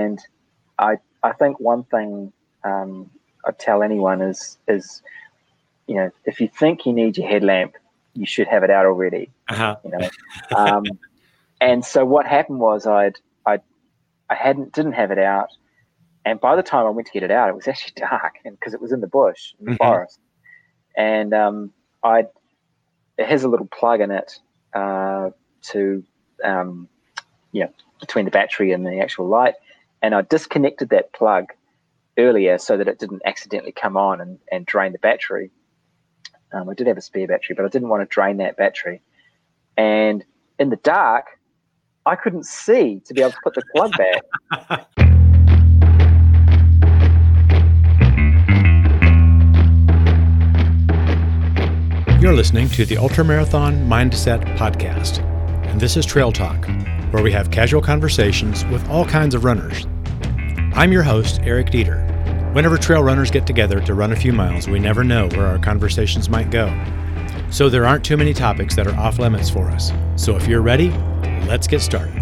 And I think one thing I'd tell anyone is if you think you need your headlamp, you should have it out already. Uh-huh. And so what happened was I didn't have it out, and by the time I went to get it out, it was actually dark, and because it was in the bush, in the forest, and it has a little plug in it between the battery and the actual light, and I disconnected that plug earlier so that it didn't accidentally come on and drain the battery. I did have a spare battery, but I didn't want to drain that battery. And in the dark, I couldn't see to be able to put the plug back. You're listening to the Ultramarathon Mindset Podcast, and this is Trail Talk, where we have casual conversations with all kinds of runners. I'm your host, Eric Dieter. Whenever trail runners get together to run a few miles, we never know where our conversations might go. So there aren't too many topics that are off limits for us. So if you're ready, let's get started.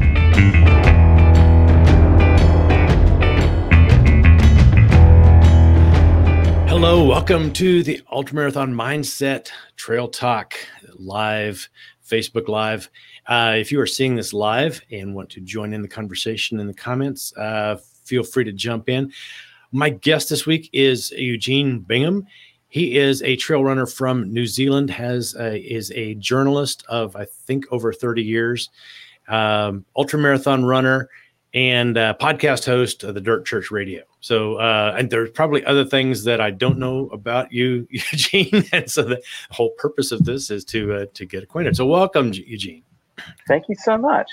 Hello, welcome to the Ultramarathon Mindset Trail Talk live, Facebook Live. If you are seeing this live and want to join in the conversation in the comments, feel free to jump in. My guest this week is Eugene Bingham. He is a trail runner from New Zealand, is a journalist of, I think, over 30 years, ultramarathon runner, and podcast host of the Dirt Church Radio. So, and there's probably other things that I don't know about you, Eugene. And so the whole purpose of this is to get acquainted. So welcome, Eugene. Thank you so much.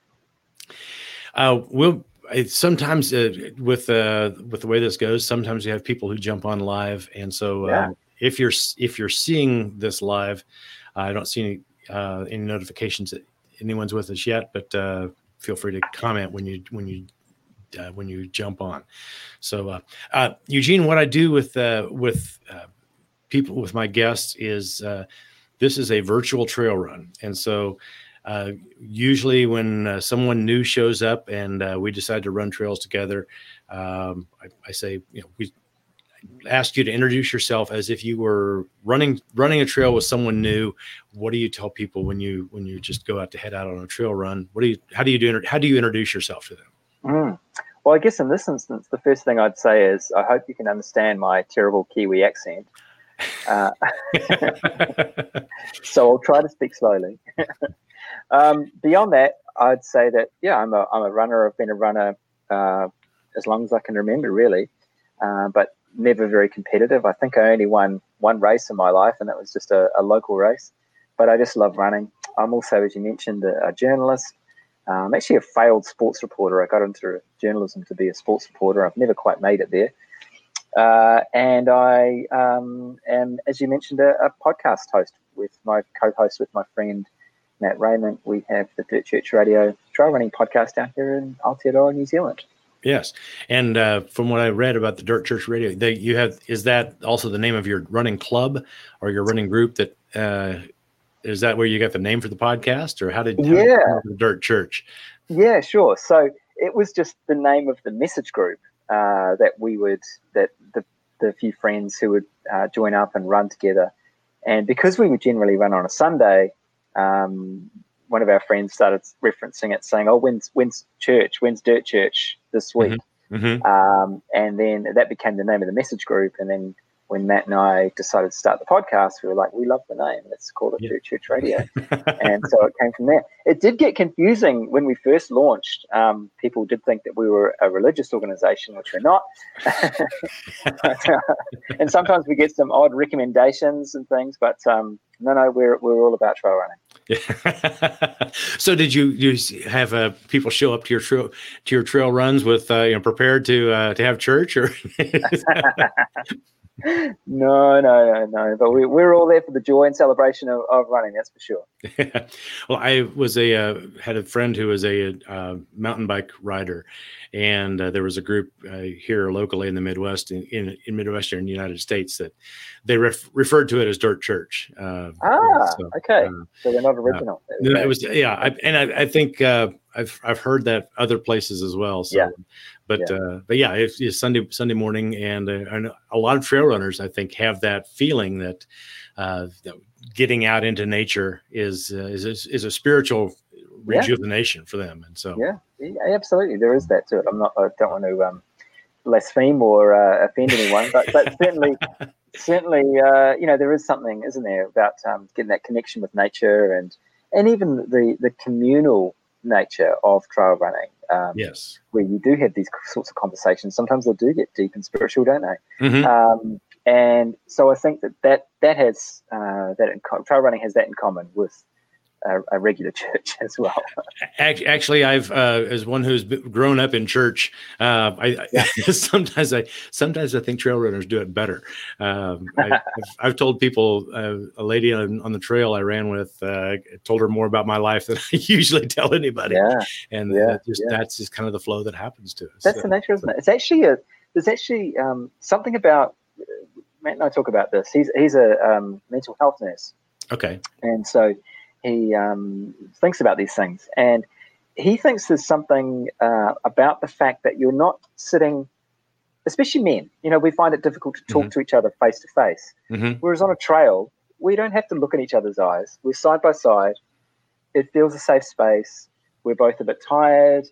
Sometimes with the way this goes, sometimes you have people who jump on live, and so if you're seeing this live, I don't see any notifications that anyone's with us yet, but feel free to comment when you jump on. So Eugene, what I do with people, with my guests, is this is a virtual trail run, and so. Usually when someone new shows up and we decide to run trails together, I say, we ask you to introduce yourself as if you were running a trail with someone new. What do you tell people when you just go out to head out on a trail run? How do you introduce yourself to them? Well, I guess in this instance, the first thing I'd say is I hope you can understand my terrible Kiwi accent. So I'll try to speak slowly. Beyond that, I'd say that, I'm a runner. I've been a runner as long as I can remember, really, but never very competitive. I think I only won one race in my life, and that was just a local race. But I just love running. I'm also, as you mentioned, a journalist. I'm actually a failed sports reporter. I got into journalism to be a sports reporter. I've never quite made it there. And I am, as you mentioned, a podcast host with my co-host, with my friend Matt Raymond. We have the Dirt Church Radio trail running podcast out here in Aotearoa, New Zealand. Yes, and from what I read about the Dirt Church Radio, is that also the name of your running club or your running group? That is that where you got the name for the podcast, or how did the Dirt Church? Yeah, sure. So it was just the name of the message group that the few friends who would join up and run together, and because we would generally run on a Sunday. One of our friends started referencing it, saying, "Oh, when's church? When's Dirt Church this week?" Mm-hmm. And then that became the name of the message group. And then when Matt and I decided to start the podcast, we were like, "We love the name. Let's call it Dirt Church Radio." And so it came from there. It did get confusing when we first launched. People did think that we were a religious organization, which we're not. And sometimes we get some odd recommendations and things, but no, we're all about trail running. So did you have people show up to your trail runs with prepared to have church, or? No. But we're all there for the joy and celebration of running. That's for sure. Well, I was had a friend who was a mountain bike rider, and there was a group here locally in the Midwest, in Midwestern United States, that they referred to it as Dirt Church. Okay. So they're not original. No, it was, I think I've heard that other places as well. So, Yeah. But yeah, it's Sunday morning, and I know a lot of trail runners, I think, have that feeling that getting out into nature is a spiritual rejuvenation for them. And so, yeah, absolutely, there is that to it. I don't want to blaspheme or offend anyone, but certainly, there is something, isn't there, about getting that connection with nature and even the communal nature of trail running. yes, where you do have these sorts of conversations. Sometimes they do get deep and spiritual, don't they? Mm-hmm. And so I think that has trail running has that in common with a regular church as well. Actually, I've as one who's grown up in church, sometimes I think trail runners do it better. I've told people, a lady on the trail I ran with, told her more about my life than I usually tell anybody. That's just kind of the flow that happens to us. That's the nature, isn't it? It's actually there's actually something about Matt and I talk about this. He's a mental health nurse. Okay, and so he thinks about these things, and he thinks there's something about the fact that you're not sitting, especially men. We find it difficult to talk to each other face to face. Whereas on a trail, we don't have to look in each other's eyes. We're side by side. It feels a safe space. We're both a bit tired.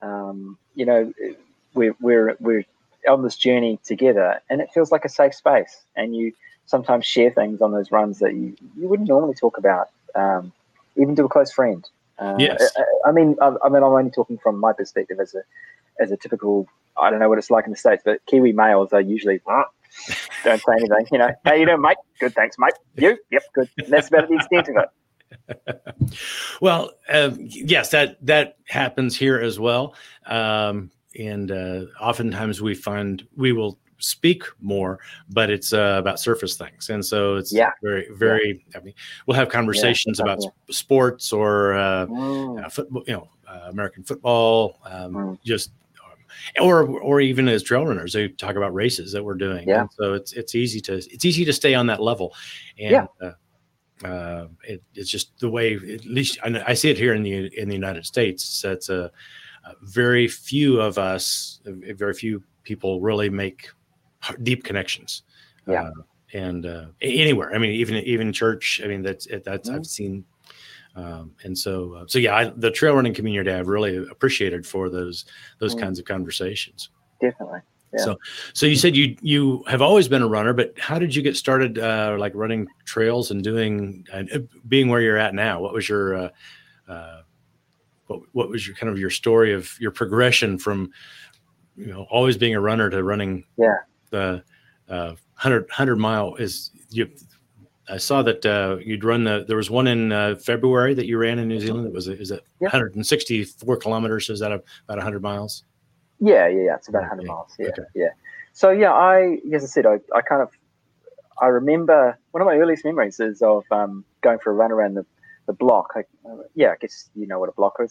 We're on this journey together, and it feels like a safe space. And you sometimes share things on those runs that you wouldn't normally talk about. Even to a close friend. Yes. I mean, I'm only talking from my perspective as a typical. I don't know what it's like in the States, but Kiwi males are usually don't say anything. How you doing, mate? Good, thanks, mate. You? Yep, good. And that's about the extent of it. Well, yes, that happens here as well, and oftentimes we find we will speak more, but it's about surface things, and so it's very, very. I mean, we'll have conversations about sports or football, American football, just or even as trail runners, they talk about races that we're doing. And so it's easy to stay on that level, and it's just the way. At least I see it here in the United States. It's very few of us, very few people really make deep connections, and anywhere. I mean, even church. I mean, that's I've seen, and so the trail running community I've really appreciated for those kinds of conversations. Definitely. Yeah. So you said you have always been a runner, but how did you get started, like running trails and being where you're at now? What was your what was your kind of your story of your progression from always being a runner to running the 100 mile? I saw that you'd run there was one in February that you ran in New Zealand. Is it 164 kilometers? Is that about 100 miles? Yeah. It's about 100 miles. Yeah. Okay. Yeah. So as I said, I remember one of my earliest memories is of going for a run around the block. I guess you know what a block is.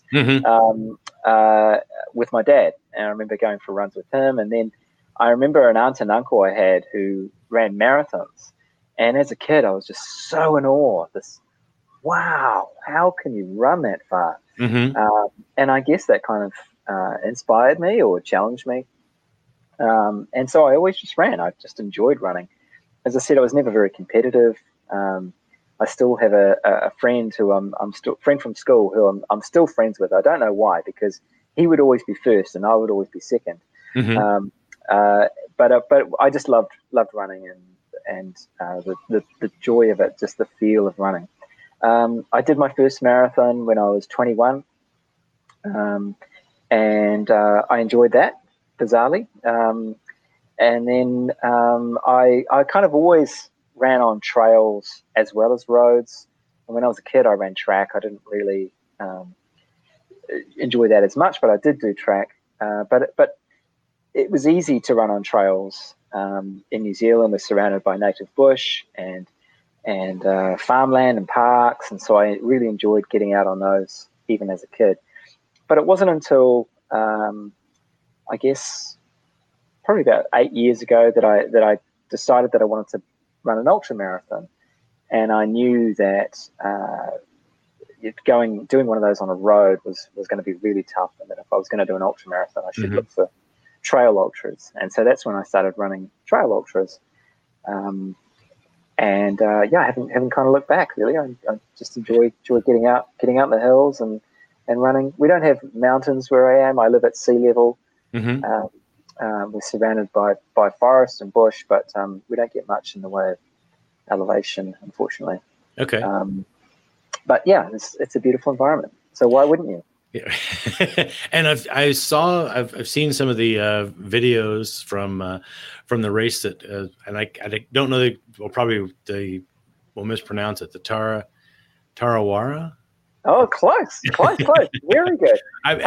With my dad, and I remember going for runs with him. And then I remember an aunt and uncle I had who ran marathons. And as a kid, I was just so in awe of this. Wow, how can you run that far? And I guess that kind of inspired me or challenged me. And so I always just ran. I just enjoyed running. As I said, I was never very competitive. I still have a friend who I'm still friend from school who I'm still friends with. I don't know why, because he would always be first and I would always be second. But I just loved running and the joy of it, just the feel of running. I did my first marathon when I was 21, and I enjoyed that bizarrely. And then I kind of always ran on trails as well as roads. And when I was a kid, I ran track. I didn't really enjoy that as much, but I did do track. But it was easy to run on trails. In New Zealand, we're surrounded by native bush and farmland and parks, and so I really enjoyed getting out on those even as a kid. But it wasn't until I guess probably about 8 years ago that I decided that I wanted to run an ultra marathon, and I knew that doing one of those on a road was going to be really tough. And that if I was going to do an ultra marathon, I should look for trail ultras. And so that's when I started running trail ultras. I haven't kind of looked back really. I just enjoy getting out in the hills and running. We don't have mountains where I am. I live at sea level. We're surrounded by forest and bush, but we don't get much in the way of elevation, unfortunately. Okay. But yeah, it's a beautiful environment. So why wouldn't you? Yeah. And I've seen some of the videos from the race that, and I don't know, we'll mispronounce it. The Tarawera. Oh, close. Very good.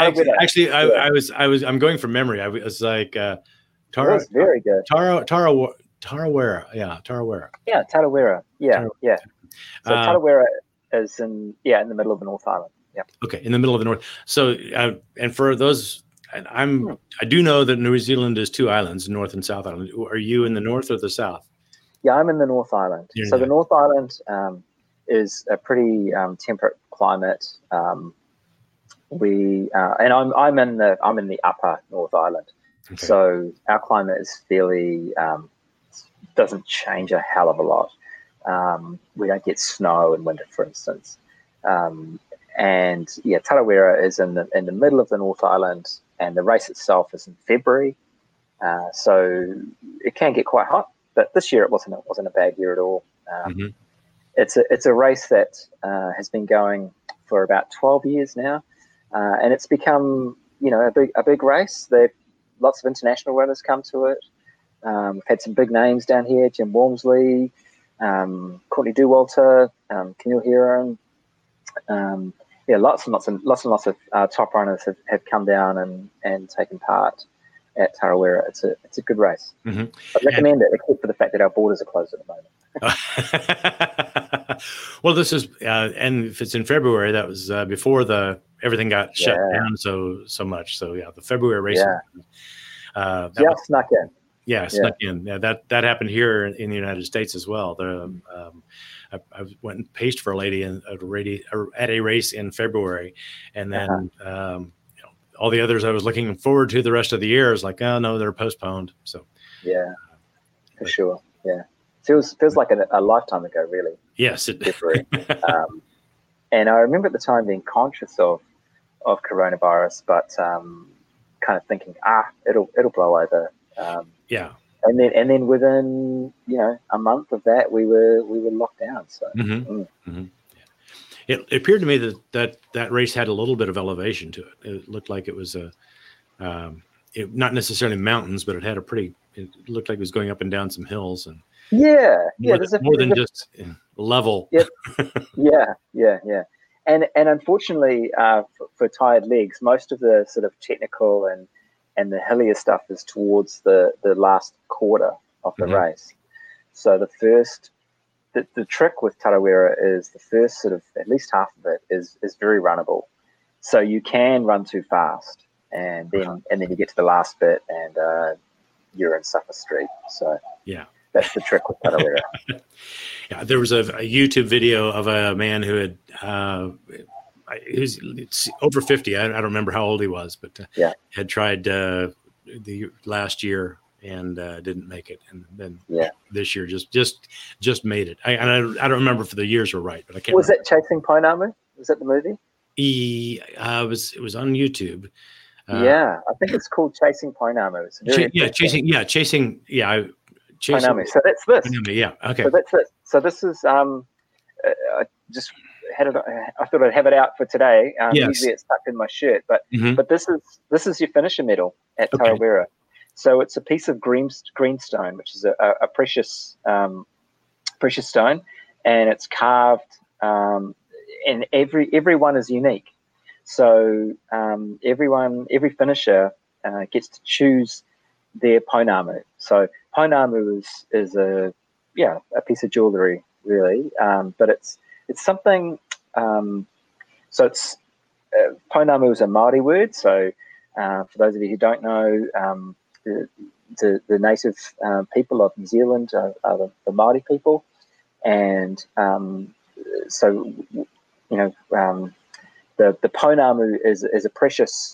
I'm going from memory. I was like, That was very good. Tarawera. Yeah, Tarawera. Yeah, Tarawera. Yeah. So Tarawera is in the middle of the North Island. Yeah. Okay, in the middle of the north. So, and for those, I do know that New Zealand is two islands, North and South Island. Are you in the north or the south? Yeah, I'm in the North Island. The North Island is a pretty temperate climate. I'm in the upper North Island. Okay. So our climate is fairly doesn't change a hell of a lot. We don't get snow in winter, for instance. Tarawera is in the middle of the North Island, and the race itself is in February. So it can get quite hot, but this year it wasn't a bad year at all. It's a race that has been going for about 12 years now, and it's become a big race. Lots of international runners come to it. We've had some big names down here: Jim Walmsley, Courtney Dauwalter, Camille Herron. Lots and lots of top runners have come down and taken part at Tarawera. It's a good race. I'd recommend it, except for the fact that our borders are closed at the moment. Well, this is and if it's in February, that was before everything got shut down so much. So yeah, the February race. Snuck in. Yeah, snuck in. Yeah, that happened here in the United States as well. I went and paced for a lady at a race in February, and then all the others I was looking forward to the rest of the year is like, oh no, they're postponed. So for sure. Yeah, feels like a lifetime ago, really. Yes, February. And I remember at the time being conscious of coronavirus, but kind of thinking, it'll blow over. And then within a month of that, we were locked down. So It appeared to me that race had a little bit of elevation to it. It looked like it was not necessarily mountains, but it looked like it was going up and down some hills and more than just level. Yeah. And unfortunately, for tired legs, most of the sort of technical and the hillier stuff is towards the last quarter of the race. So the trick with Tarawera is the first sort of at least half of it is very runnable. So you can run too fast, and then you get to the last bit and you're in Suffer Street. So that's the trick with Tarawera. There was a YouTube video of a man who had he was over 50. I don't remember how old he was, but had tried the last year and didn't make it, and then this year just made it. I don't remember if the years were right, but I can't. Was it Chasing Poinamu? Was that the movie? It was on YouTube. I think it's called Chasing Poinamu. Chasing Poinamu. So that's this. Poinamu, okay. So that's it. So this is I just had it. I thought I'd have it out for today. Usually it's tucked in my shirt, but this is your finisher medal at Tarawera. So it's a piece of greenstone, which is a precious stone, and it's carved. And every one is unique. So every finisher gets to choose their Poinamu. So Poinamu is a piece of jewelry, really, but it's something. So it's Poinamu is a Māori word. So for those of you who don't know, the native people of New Zealand are the Māori people, and so the pounamu is a precious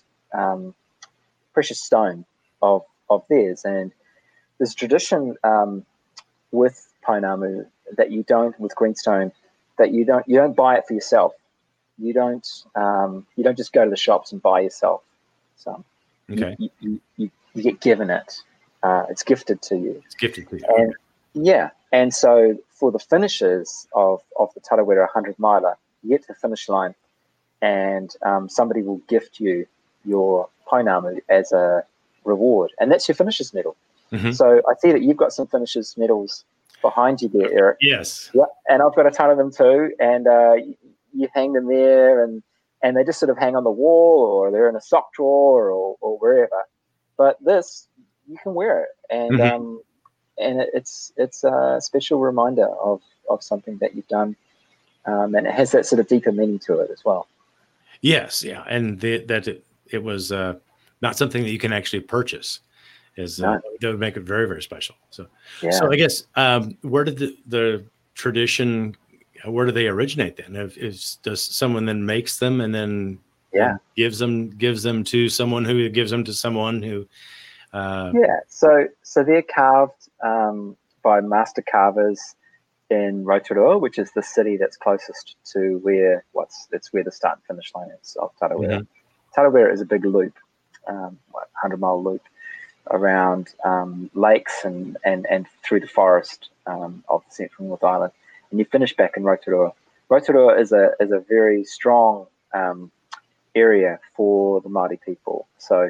stone of theirs, and there's a tradition with pounamu that you don't, with greenstone, that you don't buy it for yourself. You don't just go to the shops and buy yourself some. Okay. You get given it. It's gifted to you. It's gifted to you. And yeah, and so for the finishes of the Tarawera 100 miler, you get to the finish line, and somebody will gift you your pounamu as a reward, and that's your finishers medal. Mm-hmm. So I see that you've got some finishers medals behind you there, Eric. Yes. Yeah, and I've got a ton of them too, and you hang them there, and they just sort of hang on the wall, or they're in a sock drawer, or wherever. But this, you can wear it, and mm-hmm. And it's a special reminder of something that you've done, and it has that sort of deeper meaning to it as well. Yes, yeah, and that it was not something that you can actually purchase. That would make it very, very special. So, yeah. So I guess where did the tradition? Where do they originate then? Does someone then makes them and then gives them to someone who gives them to someone who? So they're carved by master carvers in Rotorua, which is the city that's closest to where the start and finish line is of Tarawera. Mm-hmm. Tarawera is a big loop, 100-mile loop around lakes and through the forest of the Central North Island, and you finish back in Rotorua. Rotorua is a very strong area for the Māori people. So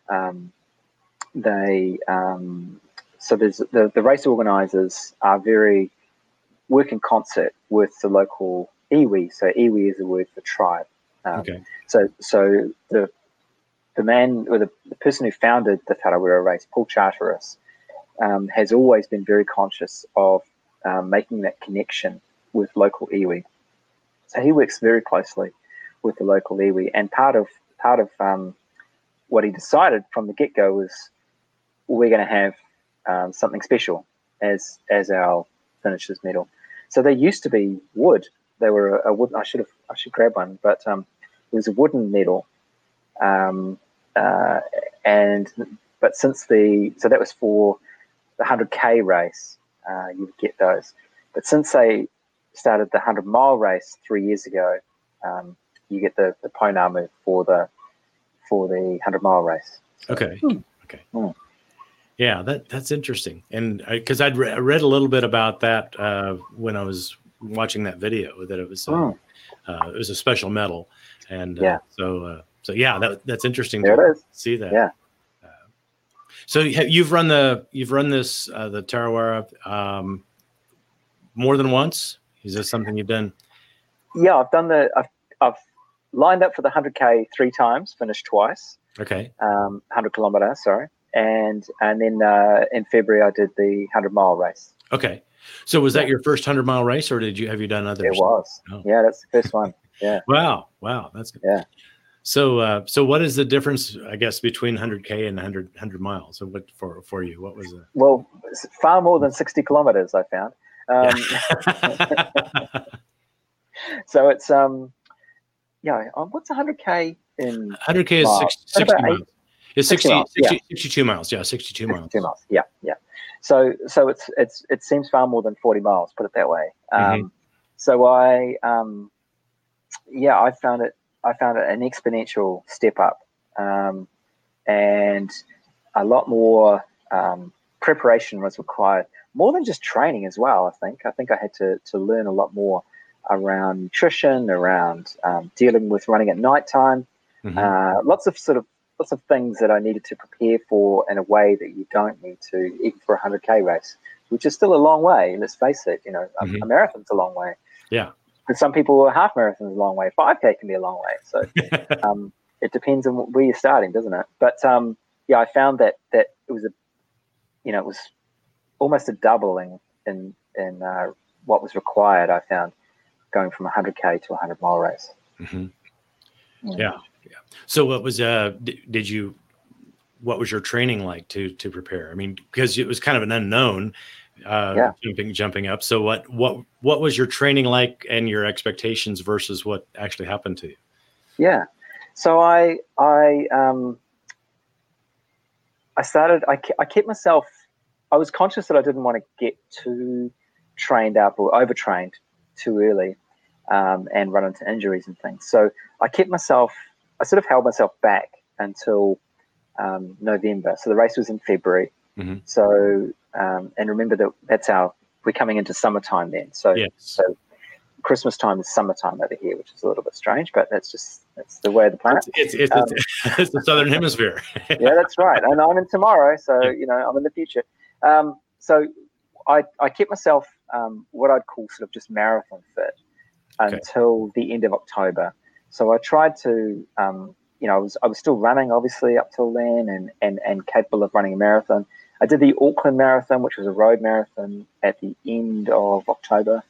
there's the race organisers work in concert with the local iwi. So iwi is a word for tribe. So the man or the person who founded the Tarawera race, Paul Charteris, has always been very conscious of making that connection with local iwi. So he works very closely with the local iwi, and part of what he decided from the get-go was we're going to have something special as our finishers medal. So they used to be wood. They were a wood. I should grab one, but it was a wooden medal. But since so that was for the 100K race, you would get those. But since they started the 100-mile race 3 years ago, you get the pounamu for the 100-mile race. Okay. Okay. Mm. Yeah, that's interesting. And because I read a little bit about that when I was watching that video, that it was a special medal, and that's interesting to see that. Yeah. So you've run this the Tarawera more than once. Is this something you've done? Yeah, I've lined up for the 100K 3 times, finished twice. Okay. 100 kilometer, sorry. And then in February I did the 100-mile race. Okay. So was that your first 100-mile race, or have you done others? It was. Oh. Yeah, that's the first one. Yeah. Wow, that's good. Yeah. So what is the difference, I guess, between 100K and 100 miles? So what for you? What was it? Well, it's far more than 60 kilometers, I found. So it's what's 100K in 100K is miles? 60 miles. It's 62 miles. Yeah, 62 miles. 62 miles. Yeah. So it seems far more than 40 miles. Put it that way. So I found it an exponential step up, and a lot more preparation was required. More than just training as well. I think I had to learn a lot more around nutrition, around dealing with running at nighttime. Lots of things that I needed to prepare for in a way that you don't need to, even for a 100K race, which is still a long way. Let's face it, a marathon's a long way. Yeah. For some people, a half marathon is a long way. 5K can be a long way. So it depends on where you're starting, doesn't it? But I found that it was it was almost a doubling in what was required. I found going from 100K to a 100-mile race. Mm-hmm. Yeah. So what was what was your training like to prepare? I mean, because it was kind of an unknown jumping up. So what was your training like and your expectations versus what actually happened to you? Yeah. So I started, I kept myself, I was conscious that I didn't want to get too trained up or overtrained too early and run into injuries and things. So I sort of held myself back until November. So the race was in February. Mm-hmm. So, and remember that's we're coming into summertime then. So, yes. So Christmas time is summertime over here, which is a little bit strange, but that's the way of the planet. It's the Southern Hemisphere. Yeah, that's right. And I'm in tomorrow, so I'm in the future. So I kept myself what I'd call sort of just marathon fit until the end of October. So I tried to, I was still running obviously up till then, and capable of running a marathon. I did the Auckland Marathon, which was a road marathon, at the end of October,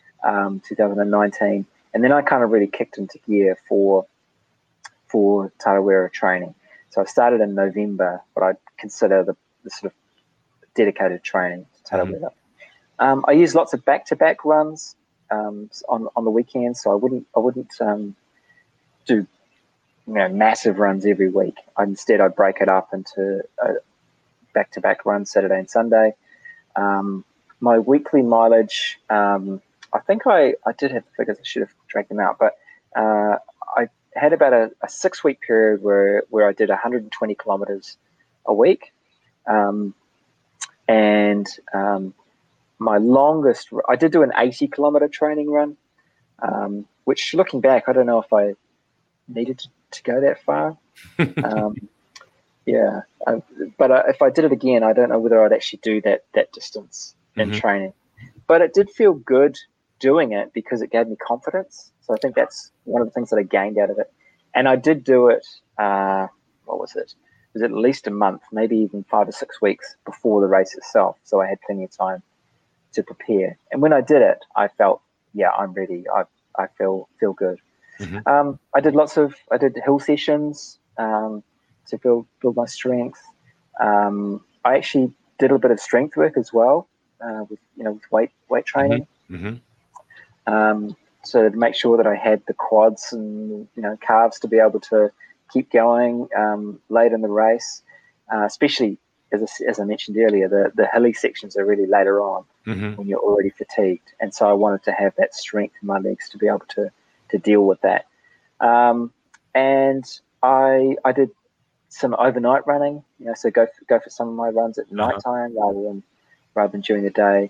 2019, and then I kind of really kicked into gear for Tarawera training. So I started in November, what I'd consider the sort of dedicated training to Tarawera. I used lots of back-to-back runs on the weekends, so I wouldn't do massive runs every week. Instead, I'd break it up into back-to-back runs Saturday and Sunday. My weekly mileage, I think I did have the figures. I should have dragged them out, but I had about a 6-week period where I did 120 kilometers a week, and my longest, I did do an 80-kilometer training run, which, looking back, I don't know if I needed to go that far. But if I did it again, I don't know whether I'd actually do that distance in training. But it did feel good doing it because it gave me confidence. So I think that's one of the things that I gained out of it. And I did do it, what was it? It was at least a month, maybe even 5 or 6 weeks before the race itself. So I had plenty of time to prepare. And when I did it, I felt, I'm ready. I feel good. I did hill sessions to build my strength. I actually did a bit of strength work as well, with weight training. So to make sure that I had the quads and calves to be able to keep going late in the race, especially as I mentioned earlier, the hilly sections are really later on when you're already fatigued, and so I wanted to have that strength in my legs to be able to deal with that. And I did some overnight running, so go for some of my runs at nighttime rather than during the day.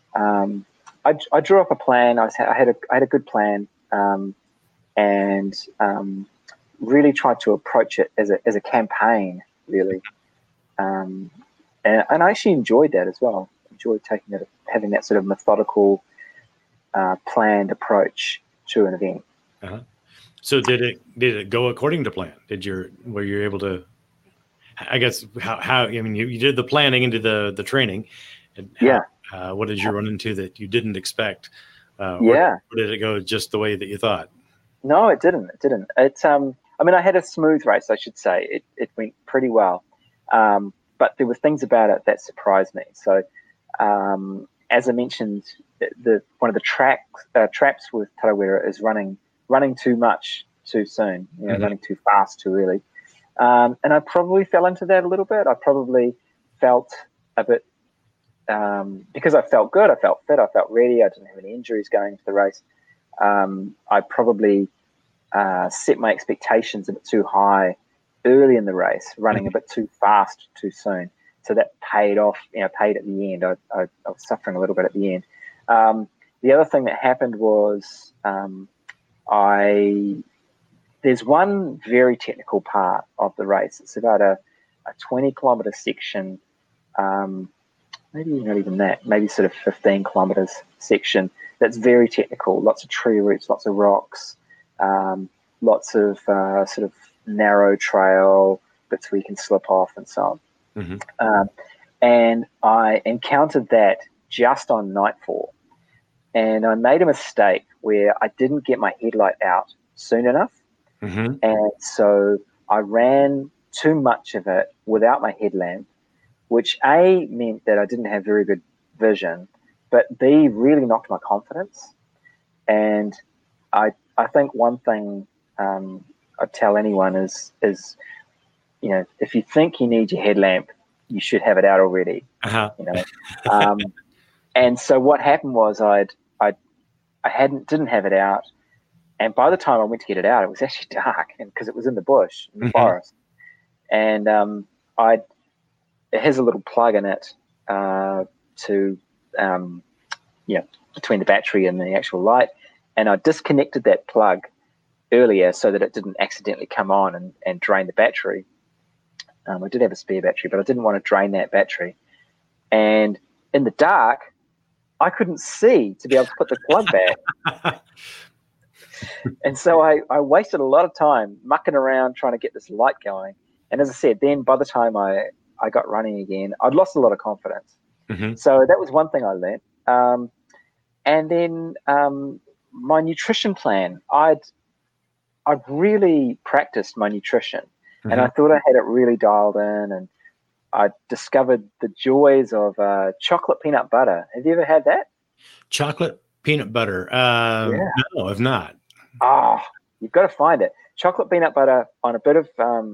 I drew up a plan. I had a good plan, and really tried to approach it as a campaign, really. And I actually enjoyed that as well. Enjoyed having that sort of methodical, planned approach to an event. So did it go according to plan? Were you able to? I guess how I mean you did the planning into the training. And what did you run into that you didn't expect? Or did it go just the way that you thought? No, it didn't. I mean, I had a smooth race, I should say. It went pretty well. But there were things about it that surprised me. So, as I mentioned, one of the traps with Tarawera is running too much too soon, running too fast too early. And I probably fell into that a little bit. I probably felt a bit, because I felt good, I felt fit, I felt ready, I didn't have any injuries going into the race. I probably set my expectations a bit too high early in the race, running a bit too fast too soon. So that paid off, paid at the end. I was suffering a little bit at the end. The other thing that happened was there's one very technical part of the race. It's about a 20-kilometer section, maybe not even that, maybe sort of 15 kilometers section that's very technical, lots of tree roots, lots of rocks, lots of sort of narrow trail bits where you can slip off and so on. And I encountered that just on nightfall, and I made a mistake where I didn't get my headlight out soon enough, and so I ran too much of it without my headlamp, which meant that I didn't have very good vision, but B, really knocked my confidence. And I think one thing I'd tell anyone is, if you think you need your headlamp, you should have it out already. Uh-huh. And so what happened was I didn't have it out, and by the time I went to get it out, it was actually dark, and because it was in the bush, in the forest, and it has a little plug in it to between the battery and the actual light, and I disconnected that plug earlier so that it didn't accidentally come on and drain the battery. I did have a spare battery, but I didn't want to drain that battery. And in the dark, I couldn't see to be able to put the plug back. And so I wasted a lot of time mucking around trying to get this light going. And as I said, then by the time I got running again, I'd lost a lot of confidence. So that was one thing I learned. And then my nutrition plan, I'd really practiced my nutrition. And I thought I had it really dialed in, and I discovered the joys of chocolate peanut butter. Have you ever had that? Chocolate peanut butter? No, I've not. Oh, you've got to find it. Chocolate peanut butter on a bit of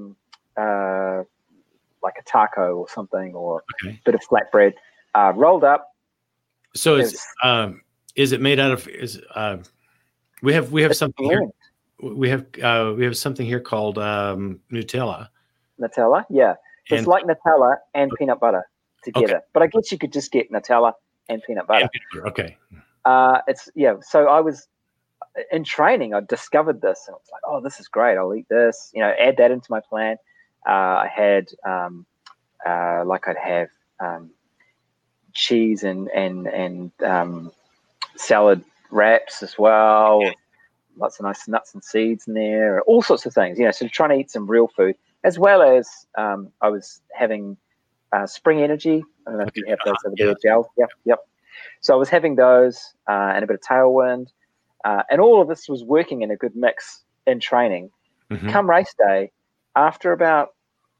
like a taco or something, or a bit of flatbread, rolled up. So is it made out of? We have something here. We have something here called Nutella. Nutella, yeah. So it's like Nutella and peanut butter together. But I guess you could just get Nutella and peanut butter. Okay. So I was in training. I discovered this, and I was like, "Oh, this is great! I'll eat this." Add that into my plan. I had I'd have cheese and salad wraps as well. Lots of nice nuts and seeds in there, all sorts of things. So trying to eat some real food, as well as I was having Spring Energy. I don't know if you have those over there, gel. Yep. So I was having those and a bit of Tailwind, and all of this was working in a good mix in training. Come race day, after about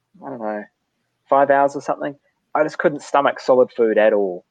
5 hours or something, I just couldn't stomach solid food at all.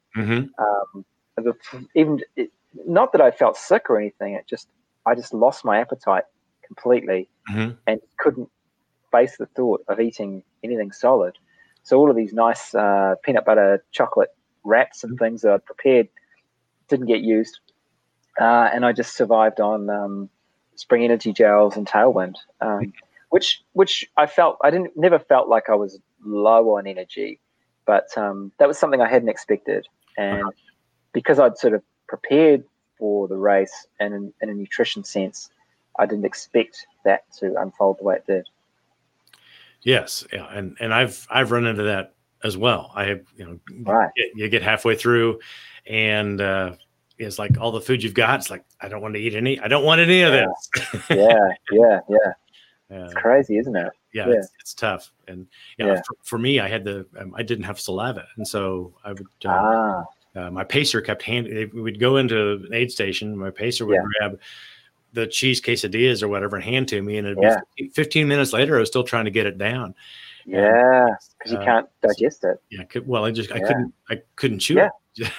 Not that I felt sick or anything. I just lost my appetite completely and couldn't face the thought of eating anything solid. So all of these nice peanut butter chocolate wraps and things that I'd prepared didn't get used. And I just survived on Spring Energy gels and Tailwind, which I felt, never felt like I was low on energy, but that was something I hadn't expected. And because I'd sort of prepared for the race and in a nutrition sense, I didn't expect that to unfold the way it did. Yes, yeah, and I've run into that as well. I have, you get halfway through, and it's like all the food you've got. It's like I don't want any of this. Yeah. It's crazy, isn't it? Yeah. It's tough. And for me, I had I didn't have saliva, and so I would. My pacer kept we would go into an aid station. My pacer would grab the cheese quesadillas or whatever and hand to me, and it'd be 15 minutes later, I was still trying to get it down. Yeah, because you can't digest it. Yeah, I couldn't chew it.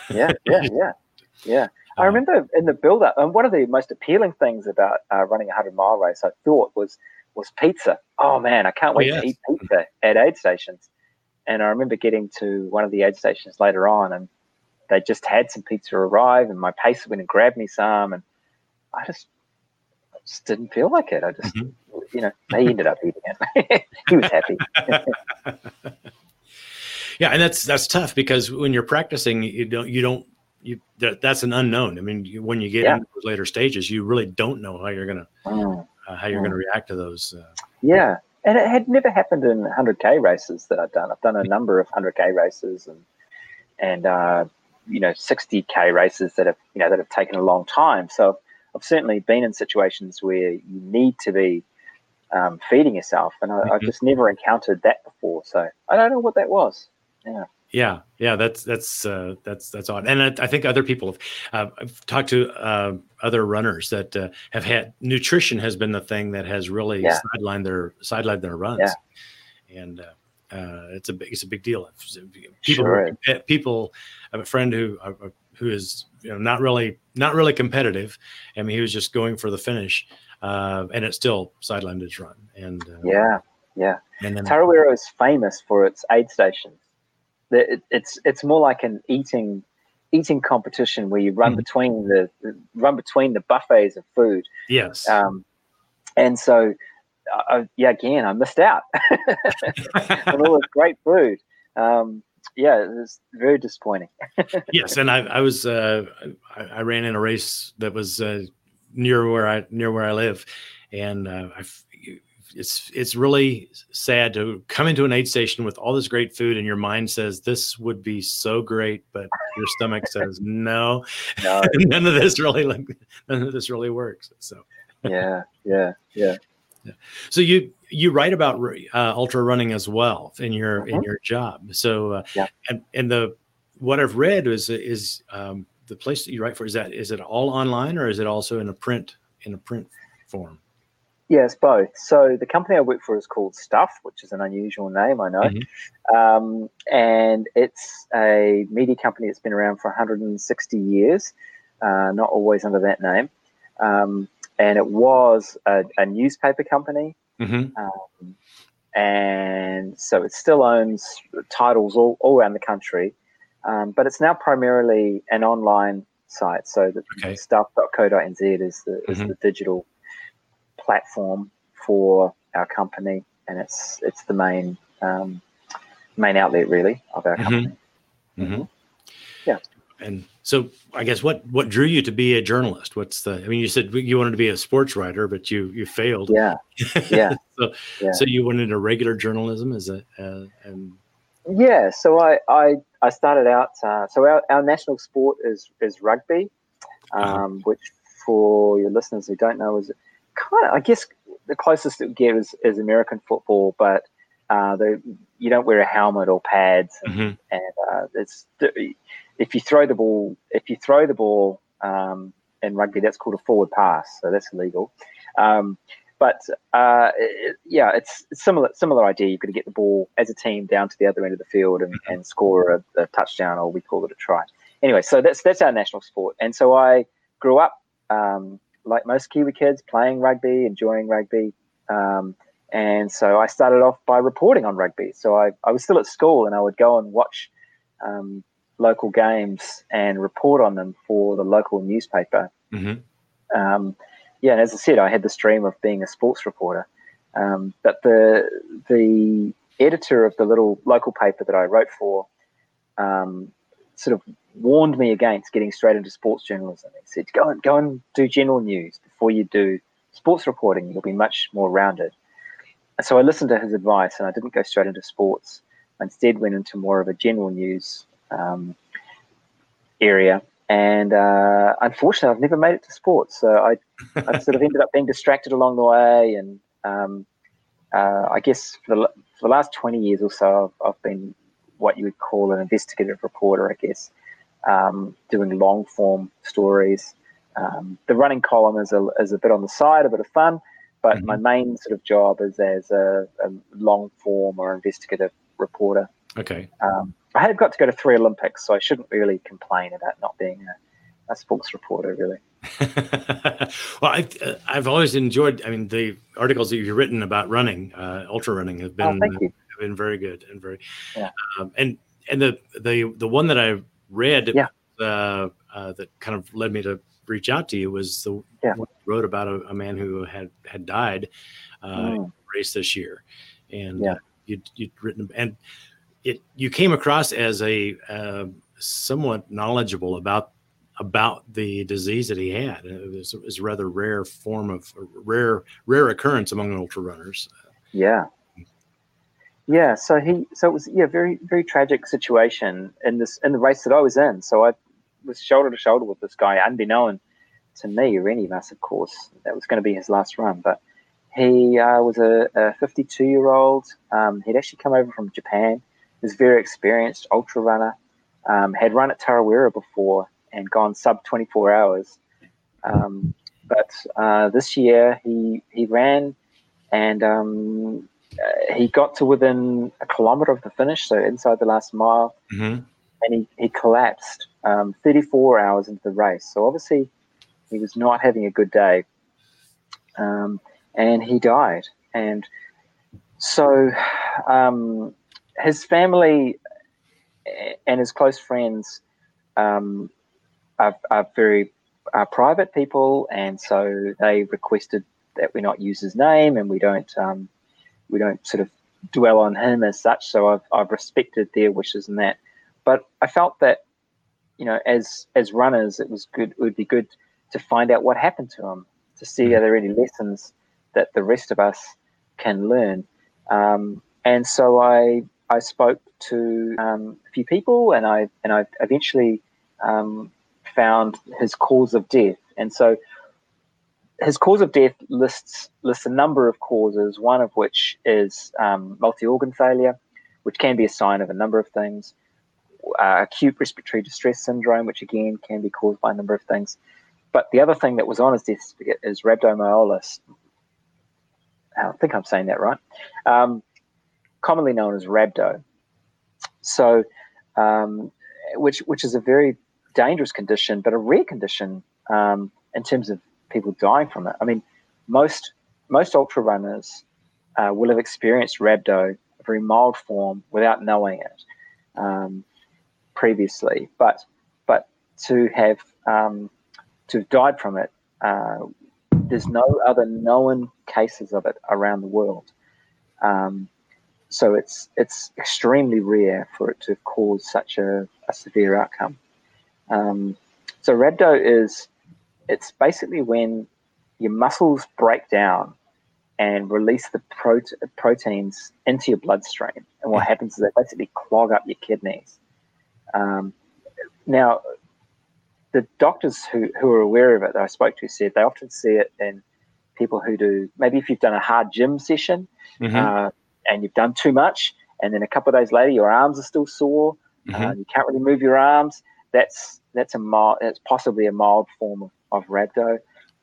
Yeah. I remember in the build-up, and one of the most appealing things about running a 100-mile race, I thought, was pizza. Oh man, I can't wait to eat pizza at aid stations. And I remember getting to one of the aid stations later on, and they just had some pizza arrive, and my pacer went and grabbed me some, and I just didn't feel like it. I just, they ended up eating it. He was happy. Yeah, and that's tough because when you're practicing, that's an unknown. I mean, when you get into those later stages, you really don't know how you're gonna react to those. Yeah, and it had never happened in 100K races that I've done. I've done a number of 100K races and 60K races that have taken a long time. So I've certainly been in situations where you need to be feeding yourself, and I've just never encountered that before. So I don't know what that was. Yeah. That's odd. And I think other people I've talked to other runners that have had nutrition has been the thing that has really sidelined their runs. And it's a big deal. Sure is. People, I have a friend who is not really competitive. I mean, he was just going for the finish, and it still sidelined his run. And Yeah. and then Tarawera is famous for its aid stations. It's more like an eating competition where you run between the buffets of food. Yes. And so, again, I missed out on all this great food. It was very disappointing. Yes, and I ran in a race that was near where I live, and it's really sad to come into an aid station with all this great food, and your mind says this would be so great, but your stomach says no. none of this really works. So yeah. So you write about ultra running as well in your job. So and what I've read is the place that you write for, is it all online, or is it also in a print form? Yes, both. So the company I work for is called Stuff, which is an unusual name, I know. And it's a media company that's been around for 160 years, not always under that name. And it was a newspaper company. And so it still owns titles all around the country. But it's now primarily an online site. So the stuff.co.nz is the digital platform for our company, and it's the main outlet really of our company. Yeah. And so I guess what drew you to be a journalist? You said you wanted to be a sports writer, but you failed. Yeah. So you went into regular journalism so I started out, so our national sport is rugby, which for your listeners who don't know is kind of, I guess, the closest it gets is American football, but you don't wear a helmet or pads, and it's if you throw the ball in rugby, that's called a forward pass, so that's illegal. But it's similar idea. You've got to get the ball as a team down to the other end of the field and score a touchdown, or we call it a try. Anyway, so that's our national sport, and so I grew up. Like most Kiwi kids, playing rugby, enjoying rugby. And so I started off by reporting on rugby. So I was still at school, and I would go and watch local games and report on them for the local newspaper. And as I said, I had this dream of being a sports reporter. But the editor of the little local paper that I wrote for sort of warned me against getting straight into sports journalism. He said, go and do general news before you do sports reporting. You'll be much more rounded. And so I listened to his advice, and I didn't go straight into sports. I instead went into more of a general news area. And unfortunately, I've never made it to sports. So I sort of ended up being distracted along the way. And I guess for the last 20 years or so, I've been what you would call an investigative reporter, I guess, doing long form stories. The running column is a bit on the side, a bit of fun, but my main sort of job is as a long form or investigative reporter. Okay. I have got to go to 3 Olympics, so I shouldn't really complain about not being a sports reporter, really. Well, I've always enjoyed. I mean, the articles that you've written about running, ultra running, have been very good and very. Yeah. And the one that I read that kind of led me to reach out to you was the one you wrote about a man who had died in a race this year, and you'd written, and you came across as a somewhat knowledgeable about the disease that he had. It was a rather rare form of rare occurrence among ultra runners. Yeah. So it was very, very tragic situation in the race that I was in. So I was shoulder to shoulder with this guy, unbeknown to me or any of us, of course. That was going to be his last run, but he was a 52-year-old. He'd actually come over from Japan. He was a very experienced ultra runner. Had run at Tarawera before and gone sub 24 hours. But this year he ran and he got to within a kilometre of the finish, so inside the last mile, and he collapsed 34 hours into the race. So obviously he was not having a good day, and he died. And so his family and his close friends are very private people, and so they requested that we not use his name, and we don't sort of dwell on him as such. So I've respected their wishes in that. But I felt that, as runners, it would be good to find out what happened to him, to see are there any lessons that the rest of us can learn. And so I spoke to a few people, and I eventually found his cause of death. And so his cause of death lists a number of causes, one of which is multi-organ failure, which can be a sign of a number of things. Acute respiratory distress syndrome, which again can be caused by a number of things. But the other thing that was on his death certificate is rhabdomyolysis. I think I'm saying that right. Commonly known as rhabdo. So, which is a very dangerous condition, but a rare condition in terms of people dying from it. I mean, most ultra runners will have experienced rhabdo, a very mild form, without knowing it previously. But to have died from it, there's no other known cases of it around the world. So it's extremely rare for it to have caused such a severe outcome. So rhabdo it's basically when your muscles break down and release the proteins into your bloodstream. And what happens is they basically clog up your kidneys. Now, the doctors who are aware of it that I spoke to said they often see it in people who do, maybe if you've done a hard gym session and you've done too much, and then a couple of days later your arms are still sore, you can't really move your arms. That's possibly a mild form of rhabdo.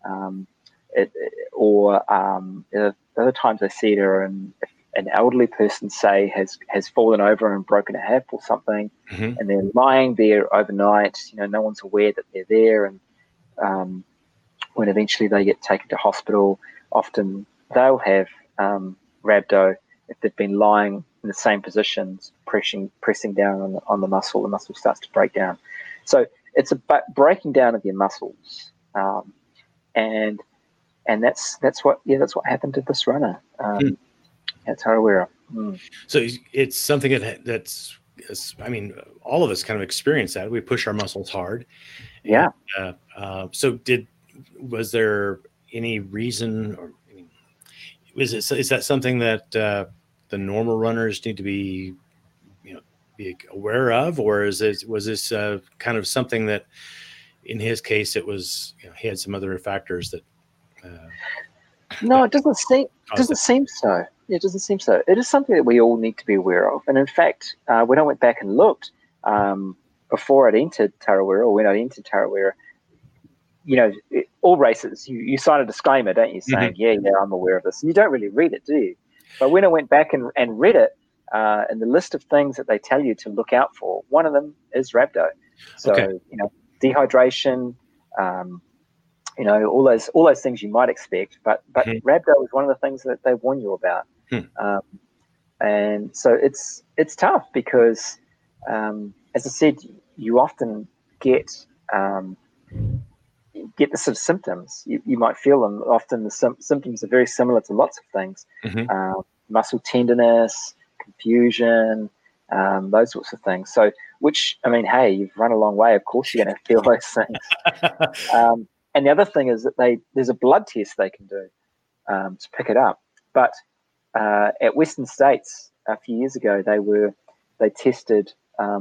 Other times I see it are an elderly person, say, has fallen over and broken a hip or something, and they're lying there overnight. No one's aware that they're there, and when eventually they get taken to hospital, often they'll have rhabdo if they've been lying in the same positions, pressing down on the muscle. The muscle starts to break down. So it's about breaking down of your muscles, and that's what happened to this runner. At Tarawera. So it's something that's, I mean, all of us kind of experience that. We push our muscles hard. Yeah. So was there any reason, or is that something that the normal runners need to be aware of, or was this kind of something that, in his case, it was he had some other factors that? No, it doesn't seem so. It doesn't seem so. It is something that we all need to be aware of. And in fact, when I went back and looked before I'd entered Tarawera, or when I entered Tarawera, all races, you sign a disclaimer, don't you, saying, yeah, I'm aware of this. And you don't really read it, do you? But when I went back and read it, in the list of things that they tell you to look out for, one of them is rhabdo. So, dehydration, all those things you might expect, but rhabdo is one of the things that they warn you about. And so it's tough because, as I said, you often get the sort of symptoms. You might feel them. Often the symptoms are very similar to lots of things. Muscle tenderness, confusion, those sorts of things. So, which, I mean, hey, you've run a long way. Of course you're going to feel those things. And the other thing is that there's a blood test they can do to pick it up. But at Western States a few years ago, they tested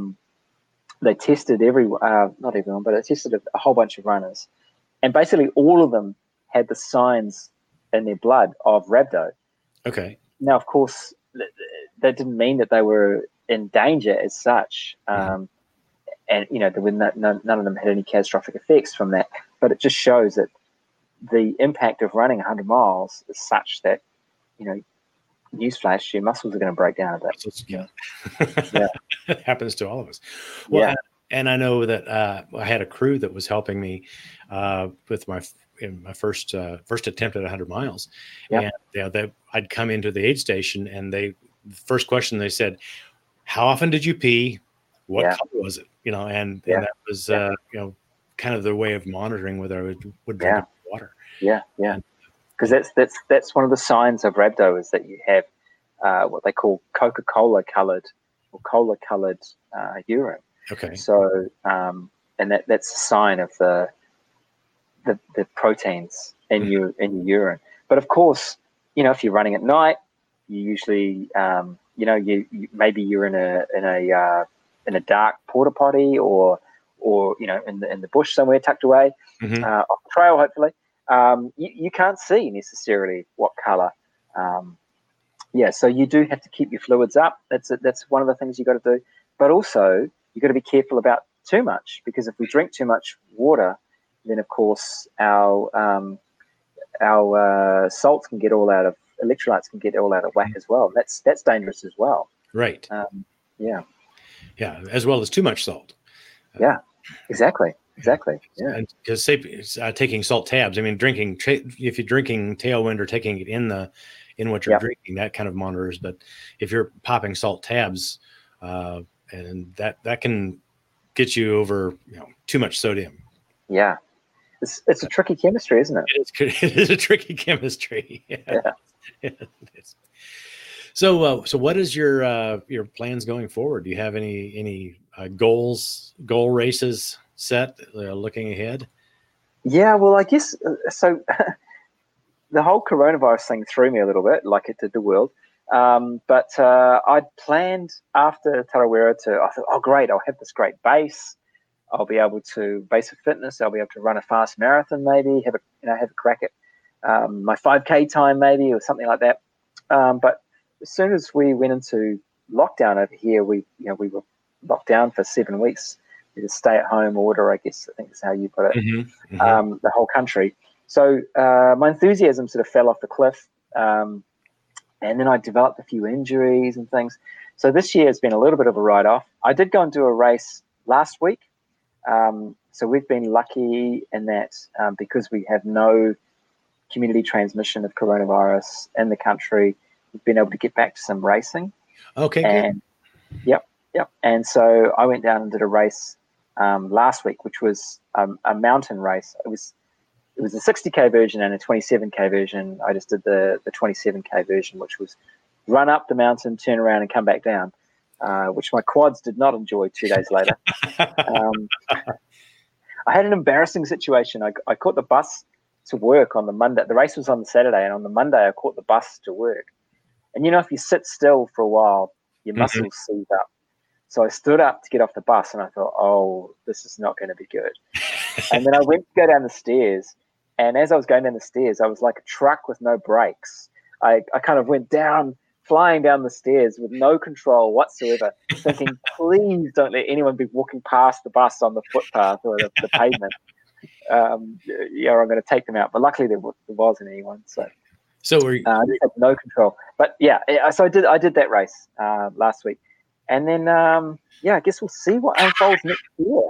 everyone, not everyone, but they tested a whole bunch of runners, and basically all of them had the signs in their blood of rhabdo. Okay. Now, of course, that didn't mean that they were in danger as such. And, there were none of them had any catastrophic effects from that. But it just shows that the impact of running 100 miles is such that, newsflash, your muscles are going to break down a bit. Yeah. Yeah. It happens to all of us. Well, Yeah. and I know that I had a crew that was helping me with my first attempt at 100 miles. Yeah. And I'd come into the aid station, and the first question they said, "How often did you pee? What color was it?" And that was kind of the way of monitoring whether I would drink enough water. Yeah. Because that's one of the signs of rhabdo, is that you have what they call Coca-Cola colored or cola colored urine. Okay. So, and that's a sign of the proteins in your urine. But of course, if you're running at night, you usually, you maybe you're in a dark porta potty or in the bush somewhere tucked away, off the trail, hopefully. You can't see necessarily what color. So you do have to keep your fluids up. That's one of the things you got to do. But also, you got to be careful about too much, because if we drink too much water, then of course our salts can get all out of electrolytes can get all out of whack as well. That's dangerous as well. Right. Yeah. As well as too much salt. Yeah. Exactly. Yeah. Because taking salt tabs. I mean, if you're drinking Tailwind or taking it in what you're drinking, that kind of monitors. But if you're popping salt tabs, and that can get you over too much sodium. Yeah. It's a tricky chemistry, isn't it? It is a tricky chemistry. Yeah. It is. So what is your plans going forward? Do you have any goal races set looking ahead? Yeah, well, I guess so. The whole coronavirus thing threw me a little bit, like it did the world. But I'd planned after Tarawera I thought, oh, great, I'll have this great base. I'll be able to base of fitness. I'll be able to run a fast marathon, maybe have a crack at my 5K time, maybe, or something like that. But as soon as we went into lockdown over here, we were locked down for 7 weeks. We just stay at home order, I guess. I think is how you put it. The whole country. So my enthusiasm sort of fell off the cliff, and then I developed a few injuries and things. So this year has been a little bit of a write-off. I did go and do a race last week. So we've been lucky in that because we have no community transmission of coronavirus in the country, we've been able to get back to some racing. Okay, good. Yep. And so I went down and did a race last week, which was a mountain race. It was a 60K version and a 27K version. I just did the 27K version, which was run up the mountain, turn around, and come back down. Which my quads did not enjoy 2 days later. I had an embarrassing situation. I caught the bus to work on the Monday. The race was on the Saturday, and on the Monday I caught the bus to work. And if you sit still for a while, your muscles seize up. So I stood up to get off the bus, and I thought, oh, this is not going to be good. And then I went to go down the stairs, and as I was going down the stairs, I was like a truck with no brakes. I kind of went down, flying down the stairs with no control whatsoever, thinking, please don't let anyone be walking past the bus on the footpath or the pavement. I'm going to take them out. But luckily there wasn't anyone. So were you, I just had no control. But so I did that race last week. And then, I guess we'll see what unfolds next year.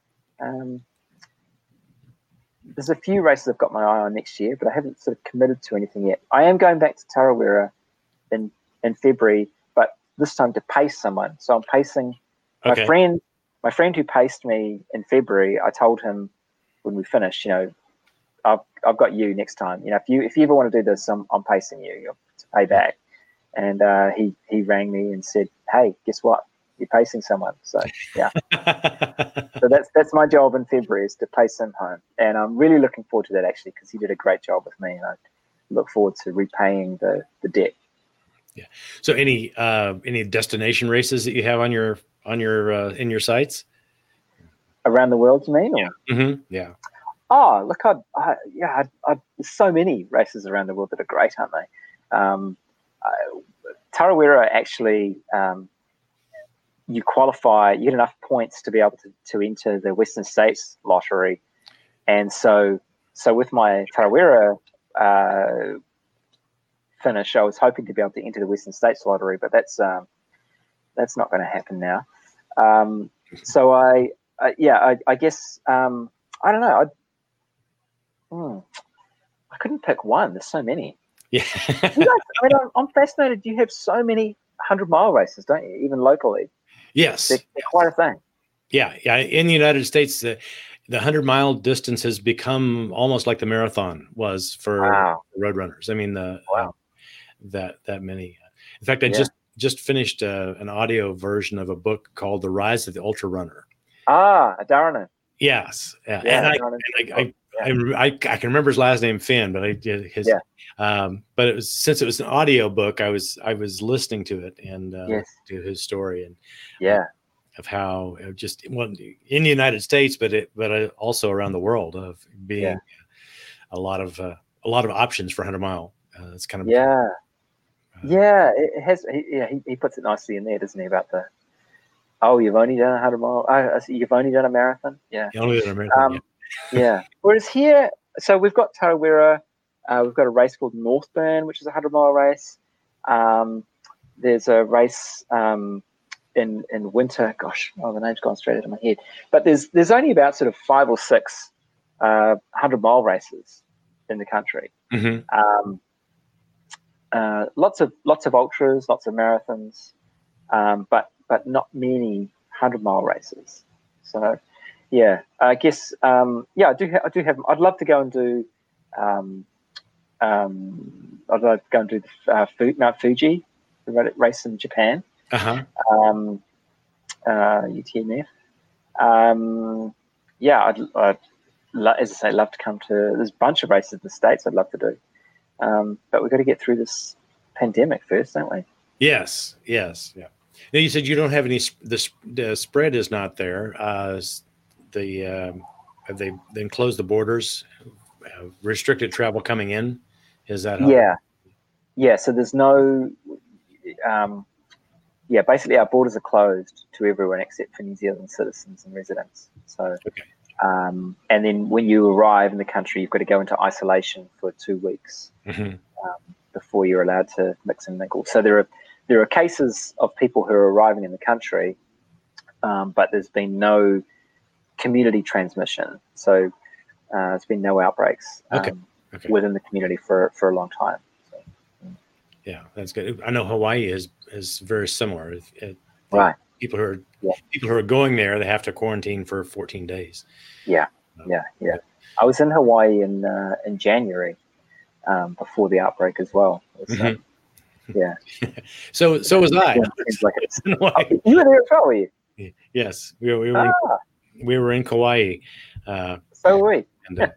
There's a few races I've got my eye on next year, but I haven't sort of committed to anything yet. I am going back to Tarawera in February, but this time to pace someone. So I'm pacing my friend who paced me in February. I told him when we finish, I've got you next time. If you ever want to do this, I'm pacing you to pay back. And he rang me and said, hey, guess what? You're pacing someone. So yeah. So that's my job in February, is to pace him home. And I'm really looking forward to that, actually, because he did a great job with me, and I look forward to repaying the debt. Yeah. So any destination races that you have on your in your sights around the world, you mean? Or? Yeah. Oh, look, there's so many races around the world that are great, aren't they? Tarawera actually, you qualify, you get enough points to be able to enter the Western States lottery. And so with my Tarawera finish. I was hoping to be able to enter the Western States lottery, but that's not going to happen now. So I guess I don't know. I couldn't pick one. There's so many. Yeah. I'm fascinated. You have so many 100-mile races, don't you? Even locally. Yes. They're quite a thing. Yeah. In the United States, the 100-mile distance has become almost like the marathon was for road runners. I mean, that many. In fact, I just finished an audio version of a book called The Rise of the Ultra Runner. Darren. Yes. Yeah. And I can remember his last name, Finn, but I did his. Yeah. But since it was an audio book, I was listening to it and to his story and of how just in the United States, but also around the world of being a lot of options for 100-mile. It's kind of it has. He puts it nicely in there, doesn't he? About you've only done a 100-mile. You've only done a marathon. Yeah, only done a marathon. Whereas here, so we've got Tarawera. We've got a race called Northburn, which is a 100-mile race. There's a race in winter. Gosh, the name's gone straight out of my head. But there's only about sort of 5 or 6 100-mile races in the country. Mm-hmm. Lots of ultras, lots of marathons, but not many 100-mile races. So, I guess I do have. I'd love to go and do. I'd like to go and do the Mount Fuji, the race in Japan. UTMF. I'd as I say, love to come to. There's a bunch of races in the States I'd love to do, but we've got to get through this pandemic first, don't we? Yes. Yeah. Now you said you don't have any. The spread is not there. Have they then closed the borders, restricted travel coming in? Is that how? Yeah. So there's no. Basically our borders are closed to everyone except for New Zealand citizens and residents. So, and then when you arrive in the country, you've got to go into isolation for 2 weeks before you're allowed to mix and mingle. So there are cases of people who are arriving in the country, but there's been no community transmission. So there's been no outbreaks within the community for a long time. So, yeah, that's good. I know Hawaii is very similar. Right. People who are going there, they have to quarantine for 14 days. Yeah. I was in Hawaii in January before the outbreak as well. So was I. You were there as well, were you? Yes, we were in Kauai. So were we. And,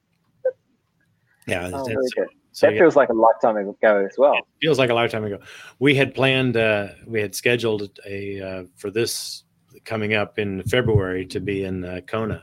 very good. That feels like a lifetime ago as well. It feels like a lifetime ago. We had planned, we had scheduled for this coming up in February to be in Kona.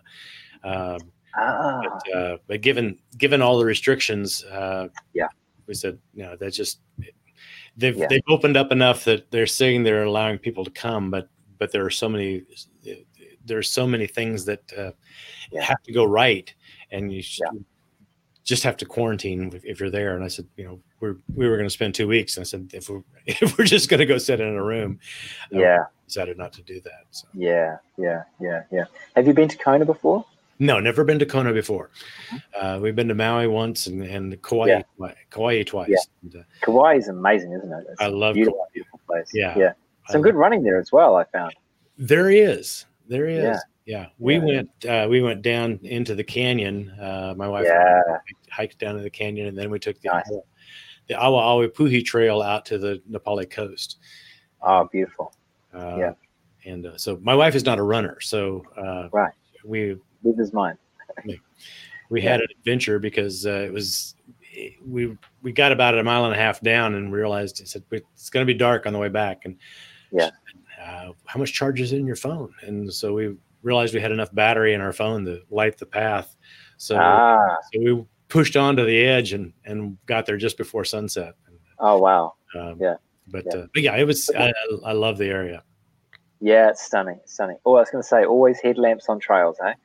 But given all the restrictions, we said, that's just, they've opened up enough that they're saying they're allowing people to come, but there are so many things that have to go right, and you just have to quarantine if you're there. And I said, we were going to spend 2 weeks. And I said, if we're just going to go sit in a room, decided not to do that. So. Yeah. Have you been to Kona before? No, never been to Kona before. We've been to Maui once and Kauai twice. Yeah. And, Kauai is amazing, isn't it? It's I love beautiful, Kauai. beautiful place. Yeah. Some good running there as well, I found. There is. Yeah. We went down into the canyon. My wife hiked down to the canyon, and then we took the Awa-Awa-Puhi Trail out to the Nepali coast. Oh, beautiful. And so my wife is not a runner, so Neither is mine. We had an adventure because we got about 1.5 miles down and realized it's going to be dark on the way back, and how much charge is in your phone? And so we realized we had enough battery in our phone to light the path. So we pushed on to the edge and got there just before sunset. Oh, wow. But it was, I love the area. Yeah, it's stunning. Oh, I was going to say, always headlamps on trails, eh?